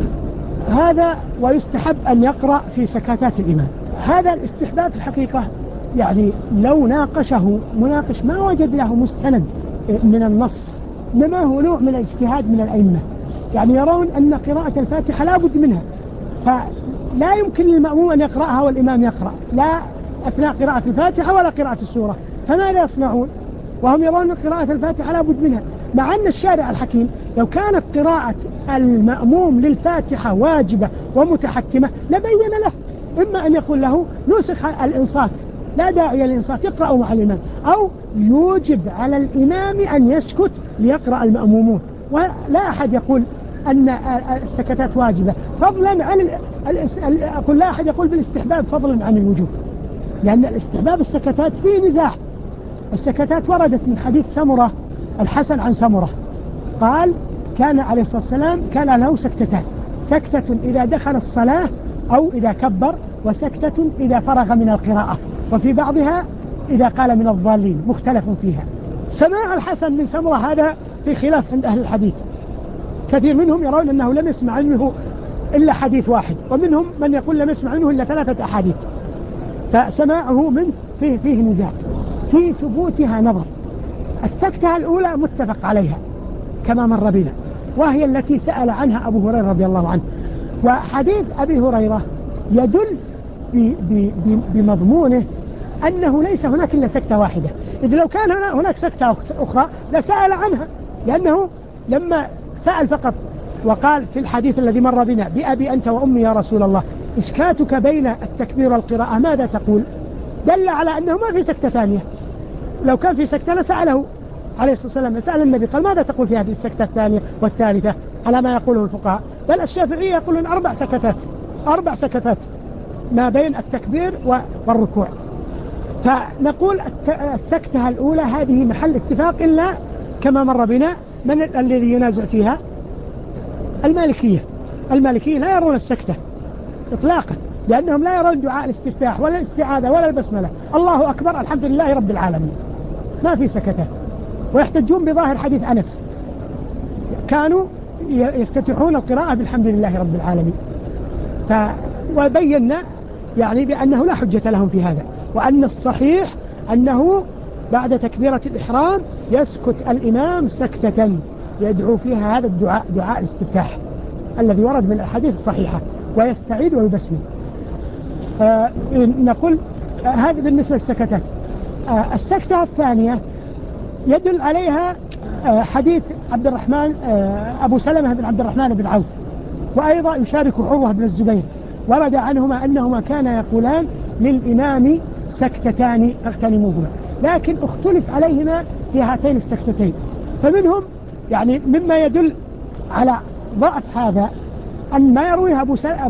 هذا ويستحب أن يقرأ في سكتات الإمام. هذا الاستحباب في الحقيقة يعني لو ناقشه مناقش ما وجد له مستند من النص، إنما هو نوع من الاجتهاد من الأئمة، يعني يرون أن قراءة الفاتحة لا بد منها، فلا يمكن للمأموم أن يقرأها والإمام يقرأ لا أثناء قراءة الفاتحة ولا قراءة السورة، فماذا يصنعون وهم يرون أن قراءة الفاتحة لا بد منها؟ مع أن الشارع الحكيم لو كانت قراءة المأموم للفاتحة واجبة ومتحتمة لبين له، إما أن يقول له نسخ الإنصات لا داعي للإنصات يقرأ مع الإمام، أو يوجب على الإمام أن يسكت ليقرأ المأمومون. ولا أحد يقول أن السكتات واجبة فضلا عن أقول لا أحد يقول بالاستحباب فضلا عن الوجوب، لأن الاستحباب السكتات فيه نزاع. السكتات وردت من حديث سمرة الحسن عن سمرة قال: كان عليه الصلاة والسلام كان له سكتتان، سكتة إذا دخل الصلاة أو إذا كبر، وسكتة إذا فرغ من القراءة، وفي بعضها إذا قال من الضالين، مختلف فيها. سماع الحسن من سمرة هذا في خلاف عند أهل الحديث، كثير منهم يرون أنه لم يسمع عنه إلا حديث واحد، ومنهم من يقول لم يسمع عنه إلا 3 أحاديث، فسماعه منه فيه نزاع في ثبوتها نظر. السكتة الأولى متفق عليها كما مر بنا، وهي التي سأل عنها أبو هريرة رضي الله عنه، وحديث أبي هريرة يدل بمضمونه أنه ليس هناك إلا سكتة واحدة، إذ لو كان هناك سكتة أخرى لسأل عنها، لأنه لما سأل فقط وقال في الحديث الذي مر بنا: بأبي أنت وأمي يا رسول الله إشكاتك بين التكبير والقراءة ماذا تقول؟ دل على أنه ما في سكتة ثانية. لو كان في سكتة لسأله عليه الصلاة والسلام، سأل النبي قال: ماذا تقول في هذه السكتة الثانية والثالثة؟ على ما يقوله الفقهاء، بل الشافعية يقولون 4 سكتات، 4 سكتات ما بين التكبير والركوع. فنقول السكتة الأولى هذه محل اتفاق، إلا كما مر بنا من الذي ينازع فيها؟ المالكية لا يرون السكتة إطلاقا، لأنهم لا يرون دعاء الاستفتاح ولا الاستعاذة ولا البسملة، الله أكبر الحمد لله رب العالمين، ما في سكتات. ويحتجون بظاهر حديث أنس، كانوا يفتتحون القراءة بالحمد لله رب العالمين. وبينا يعني بأنه لا حجة لهم في هذا، وأن الصحيح أنه بعد تكبيرة الإحرام يسكت الإمام سكتة يدعو فيها هذا الدعاء، دعاء الاستفتاح الذي ورد من الحديث الصحيحة، ويستعيد ويبسمل. نقول هذا بالنسبة للسكتات. السكتة الثانية يدل عليها حديث عبد الرحمن أبو سلمة بن عبد الرحمن بن عوف، وأيضا يشارك عروة بن الزبير، ورد عنهما أنهما كانا يقولان للإمام سكتتان فاغتنموهما، لكن اختلف عليهما في هاتين السكتتين. فمنهم يعني مما يدل على ضعف هذا أن ما يرويه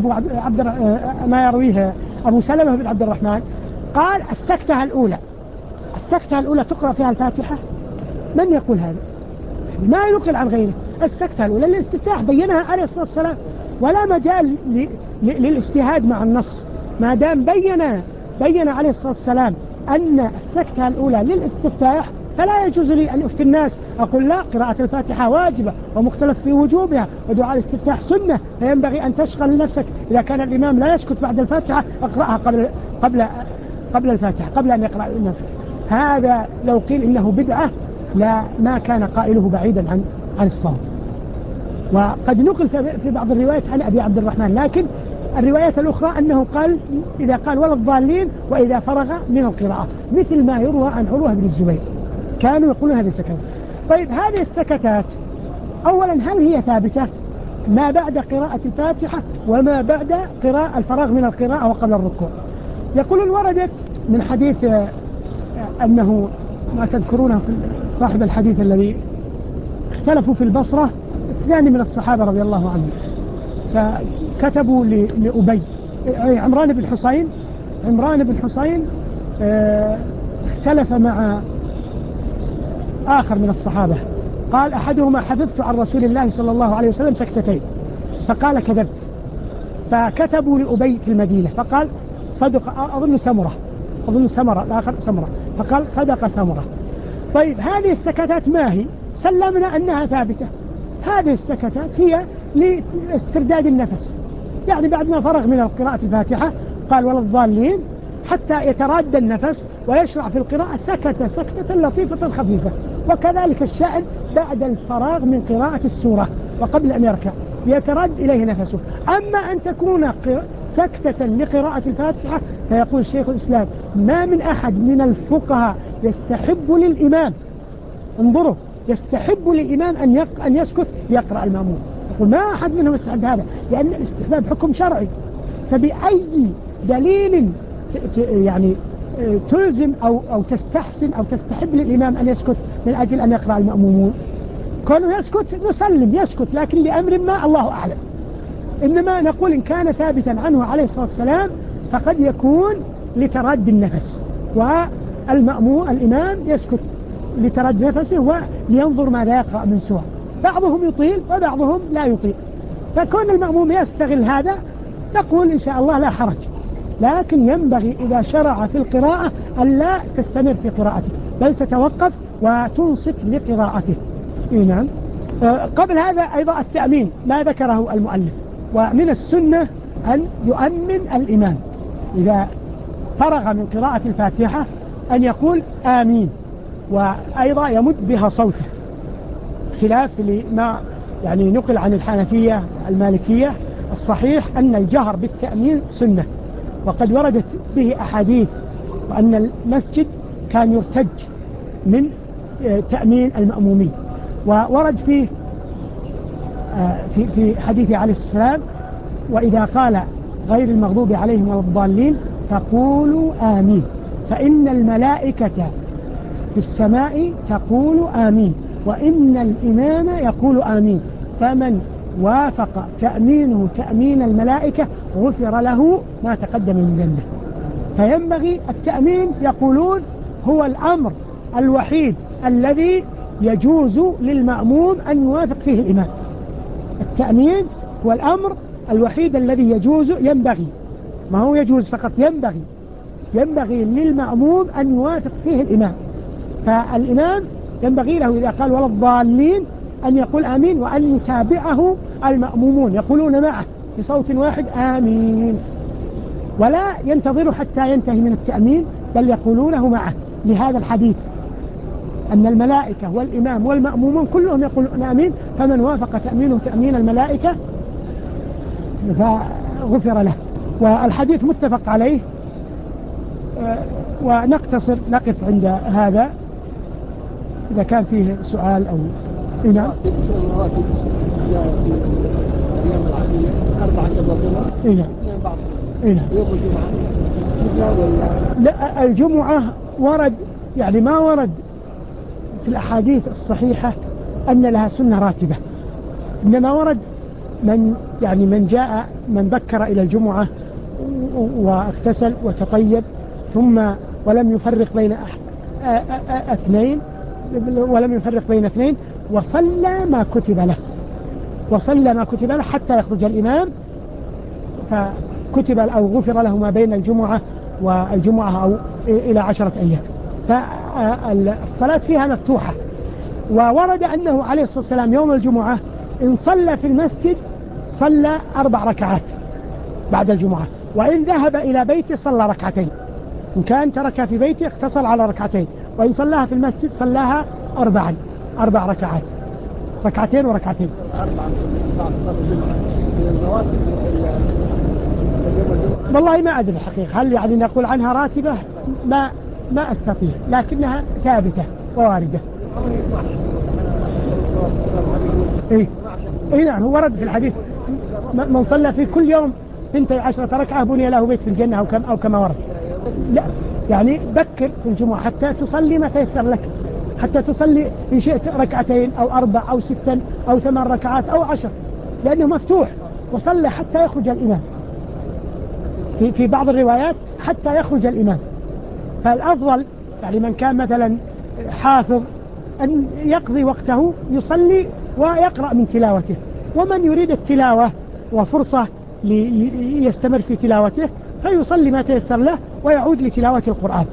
أبو سلمة بن عبد الرحمن قال: السكتة الأولى تقرأ فيها الفاتحة. من يقول هذا؟ ما ينقل عن غيره. السكتة الأولى الاستفتاح بينها عليه الصلاة والسلام، ولا مجال للاجتهاد مع النص، ما دام بين عليه الصلاة والسلام أن السكتة الأولى للاستفتاح، فلا يجوز لي أن أفتي الناس أقول لا، قراءة الفاتحة واجبة ومختلف في وجوبها، ودعاء الاستفتاح سنة، فينبغي أن تشغل نفسك إذا كان الإمام لا يسكت بعد الفاتحة اقرأها قبل الفاتحة، قبل أن يقرأ الإمام. هذا لو قيل إنه بدعة لا ما كان قائله بعيدا عن الصواب. وقد نقل في بعض الروايات عن أبي عبد الرحمن، لكن الروايات الأخرى أنه قال إذا قال ولا الضالين وإذا فرغ من القراءة، مثل ما يروى عن عروة بن الزبير، كانوا يقولون هذه السكتات. طيب هذه السكتات أولا هل هي ثابتة ما بعد قراءة الفاتحة وما بعد قراءة الفراغ من القراءة وقبل الركوع؟ يقولون وردت من حديث أنه ما تذكرونه في صاحب الحديث الذي اختلفوا في البصرة 2 من الصحابة رضي الله عنهم، فكتبوا لأبي عمران بن حسين اختلف مع آخر من الصحابة، قال أحدهما حفظت عن رسول الله صلى الله عليه وسلم سكتتين، فقال كذبت. فكتبوا لأبي في المدينة فقال صدق، أظن سمرة الآخر سمرة، فقال صدق سمرة. طيب هذه السكتات ما هي؟ سلمنا أنها ثابتة. هذه السكتات هي لاسترداد النفس، يعني بعد ما فرغ من قراءة الفاتحة قال ولا الضالين حتى يتراد النفس ويشرع في القراءة، سكت سكتة لطيفة خفيفة. وكذلك الشأن بعد الفراغ من قراءة السورة وقبل أن يركع يترد إليه نفسه. أما أن تكون سكتة لقراءة الفاتحة فيقول الشيخ الإسلام ما من أحد من الفقهاء يستحب للإمام، انظروا، يستحب للإمام أن يسكت ليقرأ المأموم، يقول ما أحد منهم يستحب هذا، لأن الاستحباب حكم شرعي. فبأي دليل يعني تلزم أو تستحسن أو تستحب للإمام أن يسكت من أجل أن يقرأ المأمومون؟ كونه يسكت نسلم يسكت، لكن لأمر ما الله أعلم. إنما نقول إن كان ثابتا عنه عليه الصلاة والسلام فقد يكون لترد النفس، الإمام يسكت لترد نفسه ولينظر ماذا يقرأ من سورة. بعضهم يطيل وبعضهم لا يطيل، فكون المأموم يستغل هذا نقول إن شاء الله لا حرج، لكن ينبغي إذا شرع في القراءة أن لا تستمر في قراءته بل تتوقف وتنصت لقراءته. نعم. قبل هذا أيضا التأمين ما ذكره المؤلف، ومن السنة أن يؤمن الإمام إذا فرغ من قراءة الفاتحة أن يقول آمين، وأيضا يمد بها صوته، خلاف لما يعني نقل عن الحنفية المالكية. الصحيح أن الجهر بالتأمين سنة، وقد وردت به أحاديث، وأن المسجد كان يرتج من تأمين المأمومين. وورد فيه في حديث عليه السلام وإذا قال غير المغضوب عليهم ولا الضالين فقولوا آمين، فإن الملائكة في السماء تقول آمين وإن الإمام يقول آمين، فمن وافق تأمينه تأمين الملائكة غفر له ما تقدم من ذنبه. فينبغي التأمين، يقولون هو الأمر الوحيد الذي يجوز للمأموم أن يوافق فيه الإمام. التأمين هو الأمر الوحيد الذي ينبغي، ما هو يجوز فقط، ينبغي للمأموم أن يوافق فيه الإمام. فالإمام ينبغي له إذا قال ولا الضالين أن يقول آمين، وأن يتابعه المأمومون يقولون معه بصوت واحد آمين، ولا ينتظر حتى ينتهي من التأمين بل يقولونه معه، لهذا الحديث أن الملائكة والإمام والمأمومون كلهم يقولون آمين، فمن وافق تأمينه تأمين الملائكة فغفر له. والحديث متفق عليه. ونقتصر نقف عند هذا، إذا كان فيه سؤال أو نعم. الأيام العادية 4 قبل نعم. يوم الجمعة لا، الجمعة ورد يعني ما ورد في الأحاديث الصحيحة أن لها سنة راتبة، إنما ورد من جاء من بكر إلى الجمعة واغتسل وتطيب ثم ولم يفرق بين اثنين وصلى ما كتب له، وصلى ما كتب له حتى يخرج الإمام، فكتب أو غفر له ما بين الجمعة والجمعة أو إلى 10 أيام. فالصلاة فيها مفتوحة. وورد أنه عليه الصلاة والسلام يوم الجمعة إن صلى في المسجد صلى 4 ركعات بعد الجمعة، وإن ذهب إلى بيته صلى ركعتين. إن كان تركها في بيته اقتصر على ركعتين، وإن صلاها في المسجد صلاها 4 ركعات، ركعتين وركعتين. 4 بعد صلاة الجمعة من الرواتب والله ما أدري الحقيقة، هل يعني نقول عنها راتبة؟ ما أستطيع، لكنها ثابتة وواردة. إيه نعم، هو ورد في الحديث من صلى في كل يوم 12 ركعة بني له بيت في الجنة، أو كما ورد. لا يعني بكر في الجمعة حتى تصلي ما تيسر لك، حتى تصلي إن شئت 2 أو 4 أو 6 أو 8 ركعات أو 10، لأنه مفتوح. وصلى حتى يخرج الإمام، في بعض الروايات حتى يخرج الإمام. فالأفضل يعني من كان مثلا حافظ أن يقضي وقته يصلي ويقرأ من تلاوته، ومن يريد التلاوة وفرصة ليستمر في تلاوته فيصلي ما تيسر له ويعود لتلاوة القرآن.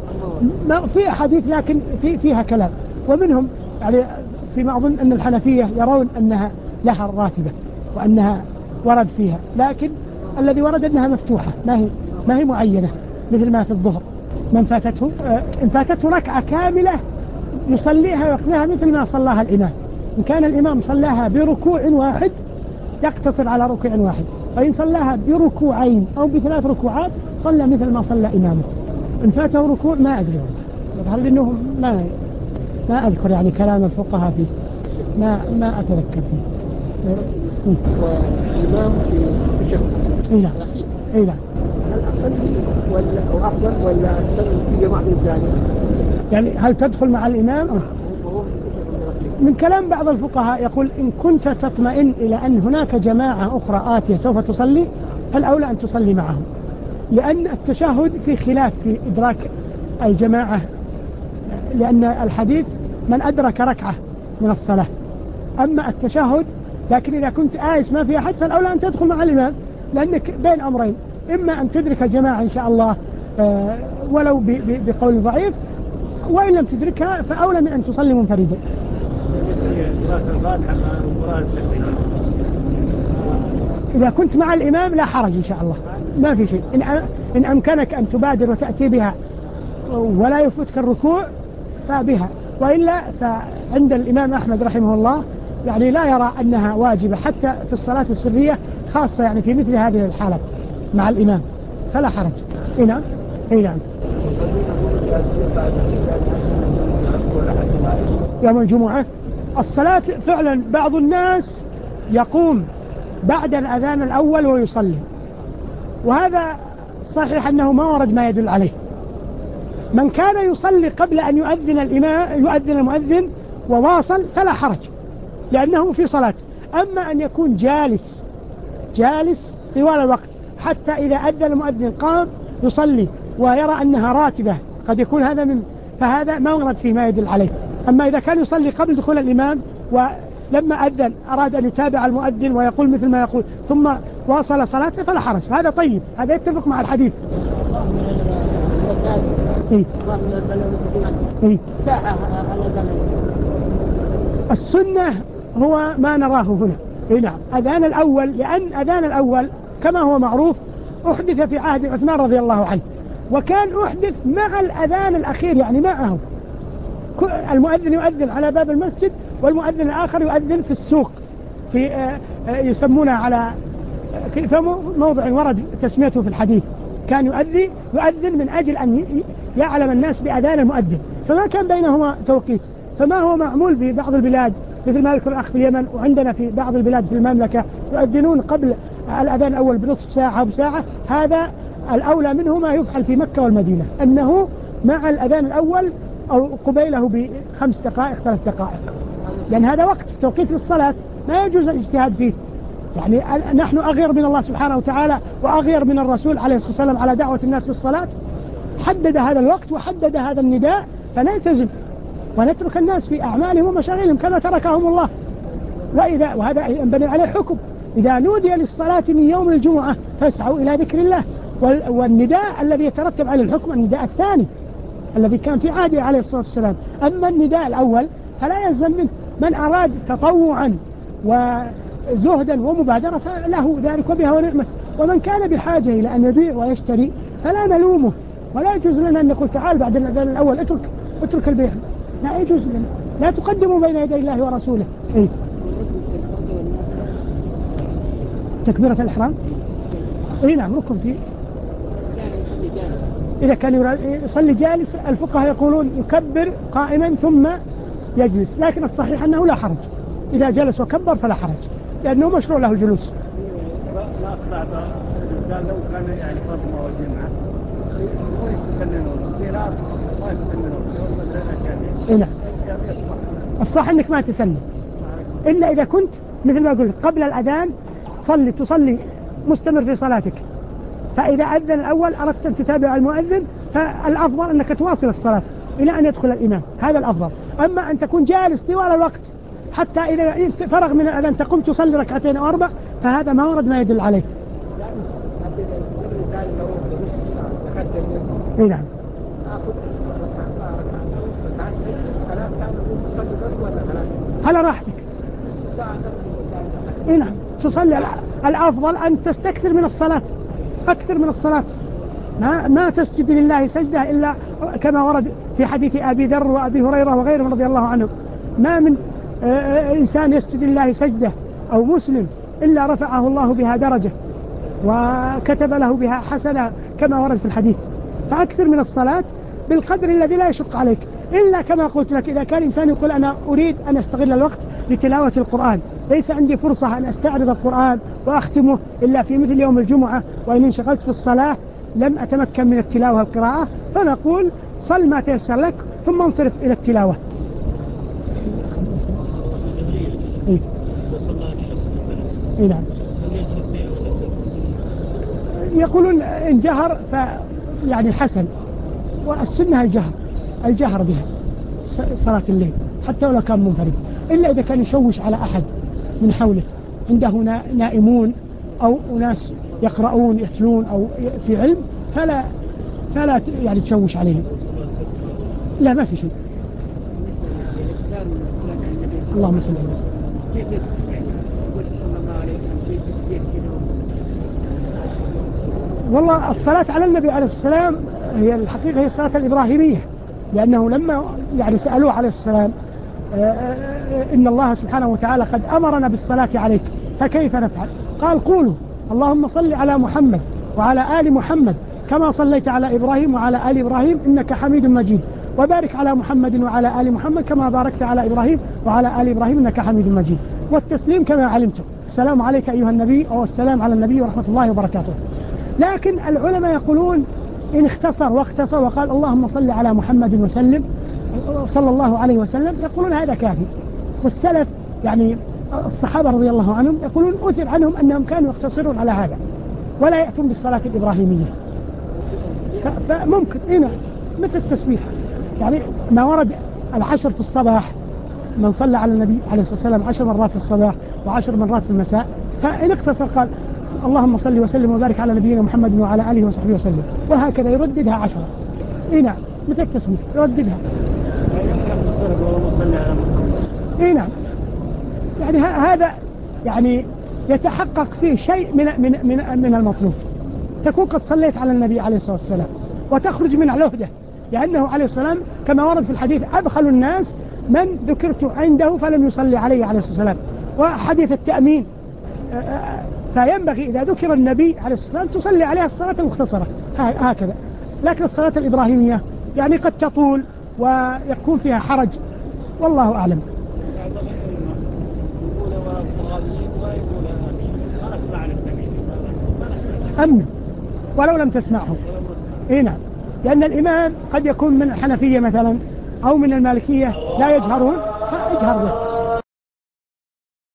في أحاديث لكن فيها كلام، ومنهم يعني فيما أظن أن الحنفية يرون أنها لها راتبة وأنها ورد فيها، لكن الذي ورد أنها مفتوحة ما هي معينة، مثل ما في الظهر من فاتته إن فاتته ركعة كاملة يصليها ويقضيها مثل ما صلاها الإمام. إن كان الإمام صلاها بركوع واحد يقتصر على ركوع واحد، وإن صلاها بركوعين أو ب3 ركوعات صلى مثل ما صلى إمامه. إن فاته ركوع ما أدري والله، يظهر لي أنه ما أذكر يعني كلام الفقهاء فيه، ما أتذكر فيه. والإمام في التشهد الأخير إيه نعم. هل أصلي ولا أفضل ولا أستمر في جماعة ثانية؟ يعني هل تدخل مع الإمام؟ من كلام بعض الفقهاء يقول إن كنت تطمئن إلى أن هناك جماعة أخرى آتية سوف تصلي فالأولى أن تصلي معهم، لأن التشهد في خلاف في إدراك الجماعة، لأن الحديث من أدرك ركعة من الصلاة. أما التشهد لكن إذا كنت آيس ما في أحد فالأولى أن تدخل مع الإمام، لأنك بين أمرين، إما أن تدرك الجماعة إن شاء الله ولو بقول ضعيف، وإن لم تدركها فأولى من أن تصلي منفردا. إذا كنت مع الإمام لا حرج إن شاء الله، ما في شيء. إن أمكنك أن تبادر وتأتي بها ولا يفوتك الركوع فبها، وإلا فعند الإمام أحمد رحمه الله يعني لا يرى أنها واجبة حتى في الصلاة السرية، خاصة يعني في مثل هذه الحالات مع الإمام فلا حرج. نعم. نعم. يوم الجمعة الصلاة فعلا بعض الناس يقوم بعد الأذان الأول ويصلي، وهذا صحيح أنه ما ورد ما يدل عليه. من كان يصلي قبل أن يؤذن المؤذن وواصل فلا حرج لأنه في صلاة. أما أن يكون جالس طوال الوقت حتى إذا أذن المؤذن قام يصلي ويرى أنها راتبة، قد يكون فهذا ما ورد فيه ما يدل عليه. أما إذا كان يصلي قبل دخول الإمام ولما أذن أراد أن يتابع المؤذن ويقول مثل ما يقول ثم واصل صلاته فلا حرج، هذا طيب، هذا يتفق مع الحديث. السنة هو ما نراه هنا. نعم، أذان الأول، لأن أذان الأول كما هو معروف أحدث في عهد عثمان رضي الله عنه، وكان أحدث مع الأذان الأخير يعني معه. المؤذن يؤذن على باب المسجد والمؤذن الآخر يؤذن في السوق، في يسمونها على في موضع ورد تسميته في الحديث، كان يؤذن من أجل أن يعلم الناس بأذان المؤذن، فما كان بينهما توقيت. فما هو معمول في بعض البلاد مثل ما يذكر الأخ في اليمن، وعندنا في بعض البلاد في المملكة يؤذنون قبل الأذان الأول بنصف ساعة أو بساعة، هذا الأولى منه ما يفعل في مكة والمدينة، أنه مع الأذان الأول أو قبيله ب5 دقائق 3 دقائق، لأن هذا وقت توقيت للصلاة ما يجوز الاجتهاد فيه. يعني نحن أغير من الله سبحانه وتعالى وأغير من الرسول عليه الصلاة والسلام على دعوة الناس للصلاة، حدد هذا الوقت وحدد هذا النداء فنلتزم. ونترك الناس في أعمالهم ومشاغلهم كما تركهم الله. وهذا ينبني عليه حكم، إذا نودي للصلاة من يوم الجمعة فاسعوا إلى ذكر الله. والنداء الذي يترتب على الحكم النداء الثاني الذي كان في عهده عليه الصلاة والسلام. أما النداء الأول فلا يلزم منه، من أراد تطوعا وزهدا ومبادرة فله ذلك وبها ونعمة، ومن كان بحاجة إلى أن يبيع ويشتري فلا نلومه، ولا يجوز لنا أن نقول تعال بعد الأذان الأول اترك البيع، لا يجوز لنا، لا تقدموا بين يدي الله ورسوله. إيه؟ تكبيرة الإحرام إيه نعم ركن فيه. إذا كان يصلي جالس الفقهاء يقولون يكبر قائما ثم يجلس، لكن الصحيح أنه لا حرج، إذا جلس وكبر فلا حرج لأنه مشروع له الجلوس. لا أخطأ الرجال لو كان يعني فرض ما وجمعه يتسننون في ناس ما يتسننون مثل الأشياء. نعم الصح أنك ما تسنن إلا إذا كنت مثل ما قلت قبل الأذان تصلي مستمر في صلاتك، فإذا أذن الأول أردت أن تتابع المؤذن فالأفضل أنك تواصل الصلاة إلى أن يدخل الإمام، هذا الأفضل. أما أن تكون جالس طوال الوقت حتى إذا فرغ من الأذان تقوم تصلي ركعتين أو 4 فهذا ما ورد ما يدل عليه. نعم على راحتك. نعم تصلي، الأفضل أن تستكثر من الصلاة أكثر من الصلاة، ما تسجد لله سجدة إلا كما ورد في حديث أبي ذر وأبي هريرة وغيرهم رضي الله عنهم، ما من إنسان يسجد لله سجدة أو مسلم إلا رفعه الله بها درجة وكتب له بها حسنة كما ورد في الحديث. فأكثر من الصلاة بالقدر الذي لا يشق عليك، إلا كما قلت لك إذا كان إنسان يقول أنا أريد أن أستغل الوقت لتلاوة القرآن، ليس عندي فرصة أن أستعرض القرآن وأختمه إلا في مثل يوم الجمعة، وإن انشغلت في الصلاة لم أتمكن من التلاوة والقراءة، فنقول صل ما تيسر لك ثم انصرف إلى التلاوة. إيه؟ إيه نعم. يقولون إن جهر يعني حسن، والسنة الجهر بها صلاة الليل حتى ولو كان منفرد، إلا إذا كان يشوش على أحد من حوله، عنده نائمون أو ناس يقرؤون يتلون أو في علم فلا يعني تشوش عليهم، لا ما في شيء. اللهم صل على محمد. والله الصلاة على النبي عليه السلام هي الحقيقة هي الصلاة الإبراهيمية، لأنه لما يعني سألوه عليه السلام إن الله سبحانه وتعالى قد أمرنا بالصلاة عليك فكيف نفعل؟ قال قولوا اللهم صل على محمد وعلى آل محمد كما صليت على إبراهيم وعلى آل إبراهيم إنك حميد مجيد، وبارك على محمد وعلى آل محمد كما باركت على إبراهيم وعلى آل إبراهيم إنك حميد مجيد. والتسليم كما علمتم السلام عليك أيها النبي أو السلام على النبي ورحمة الله وبركاته. لكن العلماء يقولون إن اختصر واختصر وقال اللهم صل على محمد وسلم صلى الله عليه وسلم يقولون هذا كافي. والسلف يعني الصحابة رضي الله عنهم يقولون أثر عنهم أنهم كانوا يقتصرون على هذا ولا يأتون بالصلاة الإبراهيمية. فممكن هنا مثل التسبيح يعني ما ورد 10 في الصباح، من صلى على النبي عليه الصلاة والسلام 10 مرات في الصباح و10 مرات في المساء، فإن اقتصر قال اللهم صل وسلم وبارك على نبينا محمد وعلى آله وصحبه وسلم، وهكذا يرددها 10. نعم مثل التسبيح يرددها. نعم يعني هذا يعني يتحقق فيه شيء من المطلوب، تكون قد صليت على النبي عليه الصلاة والسلام وتخرج من العهدة، لأنه عليه السلام كما ورد في الحديث أبخل الناس من ذكرت عنده فلم يصلي عليه عليه الصلاة والسلام، وحديث التأمين، فينبغي إذا ذكر النبي عليه الصلاة والسلام تصلي عليه الصلاة المختصرة هكذا. لكن الصلاة الإبراهيمية يعني قد تطول ويكون فيها حرج، والله أعلم. أمن ولو لم تسمعه. نعم لأن الإمام قد يكون من الحنفية مثلا أو من المالكية لا يجهرون فاجهر به.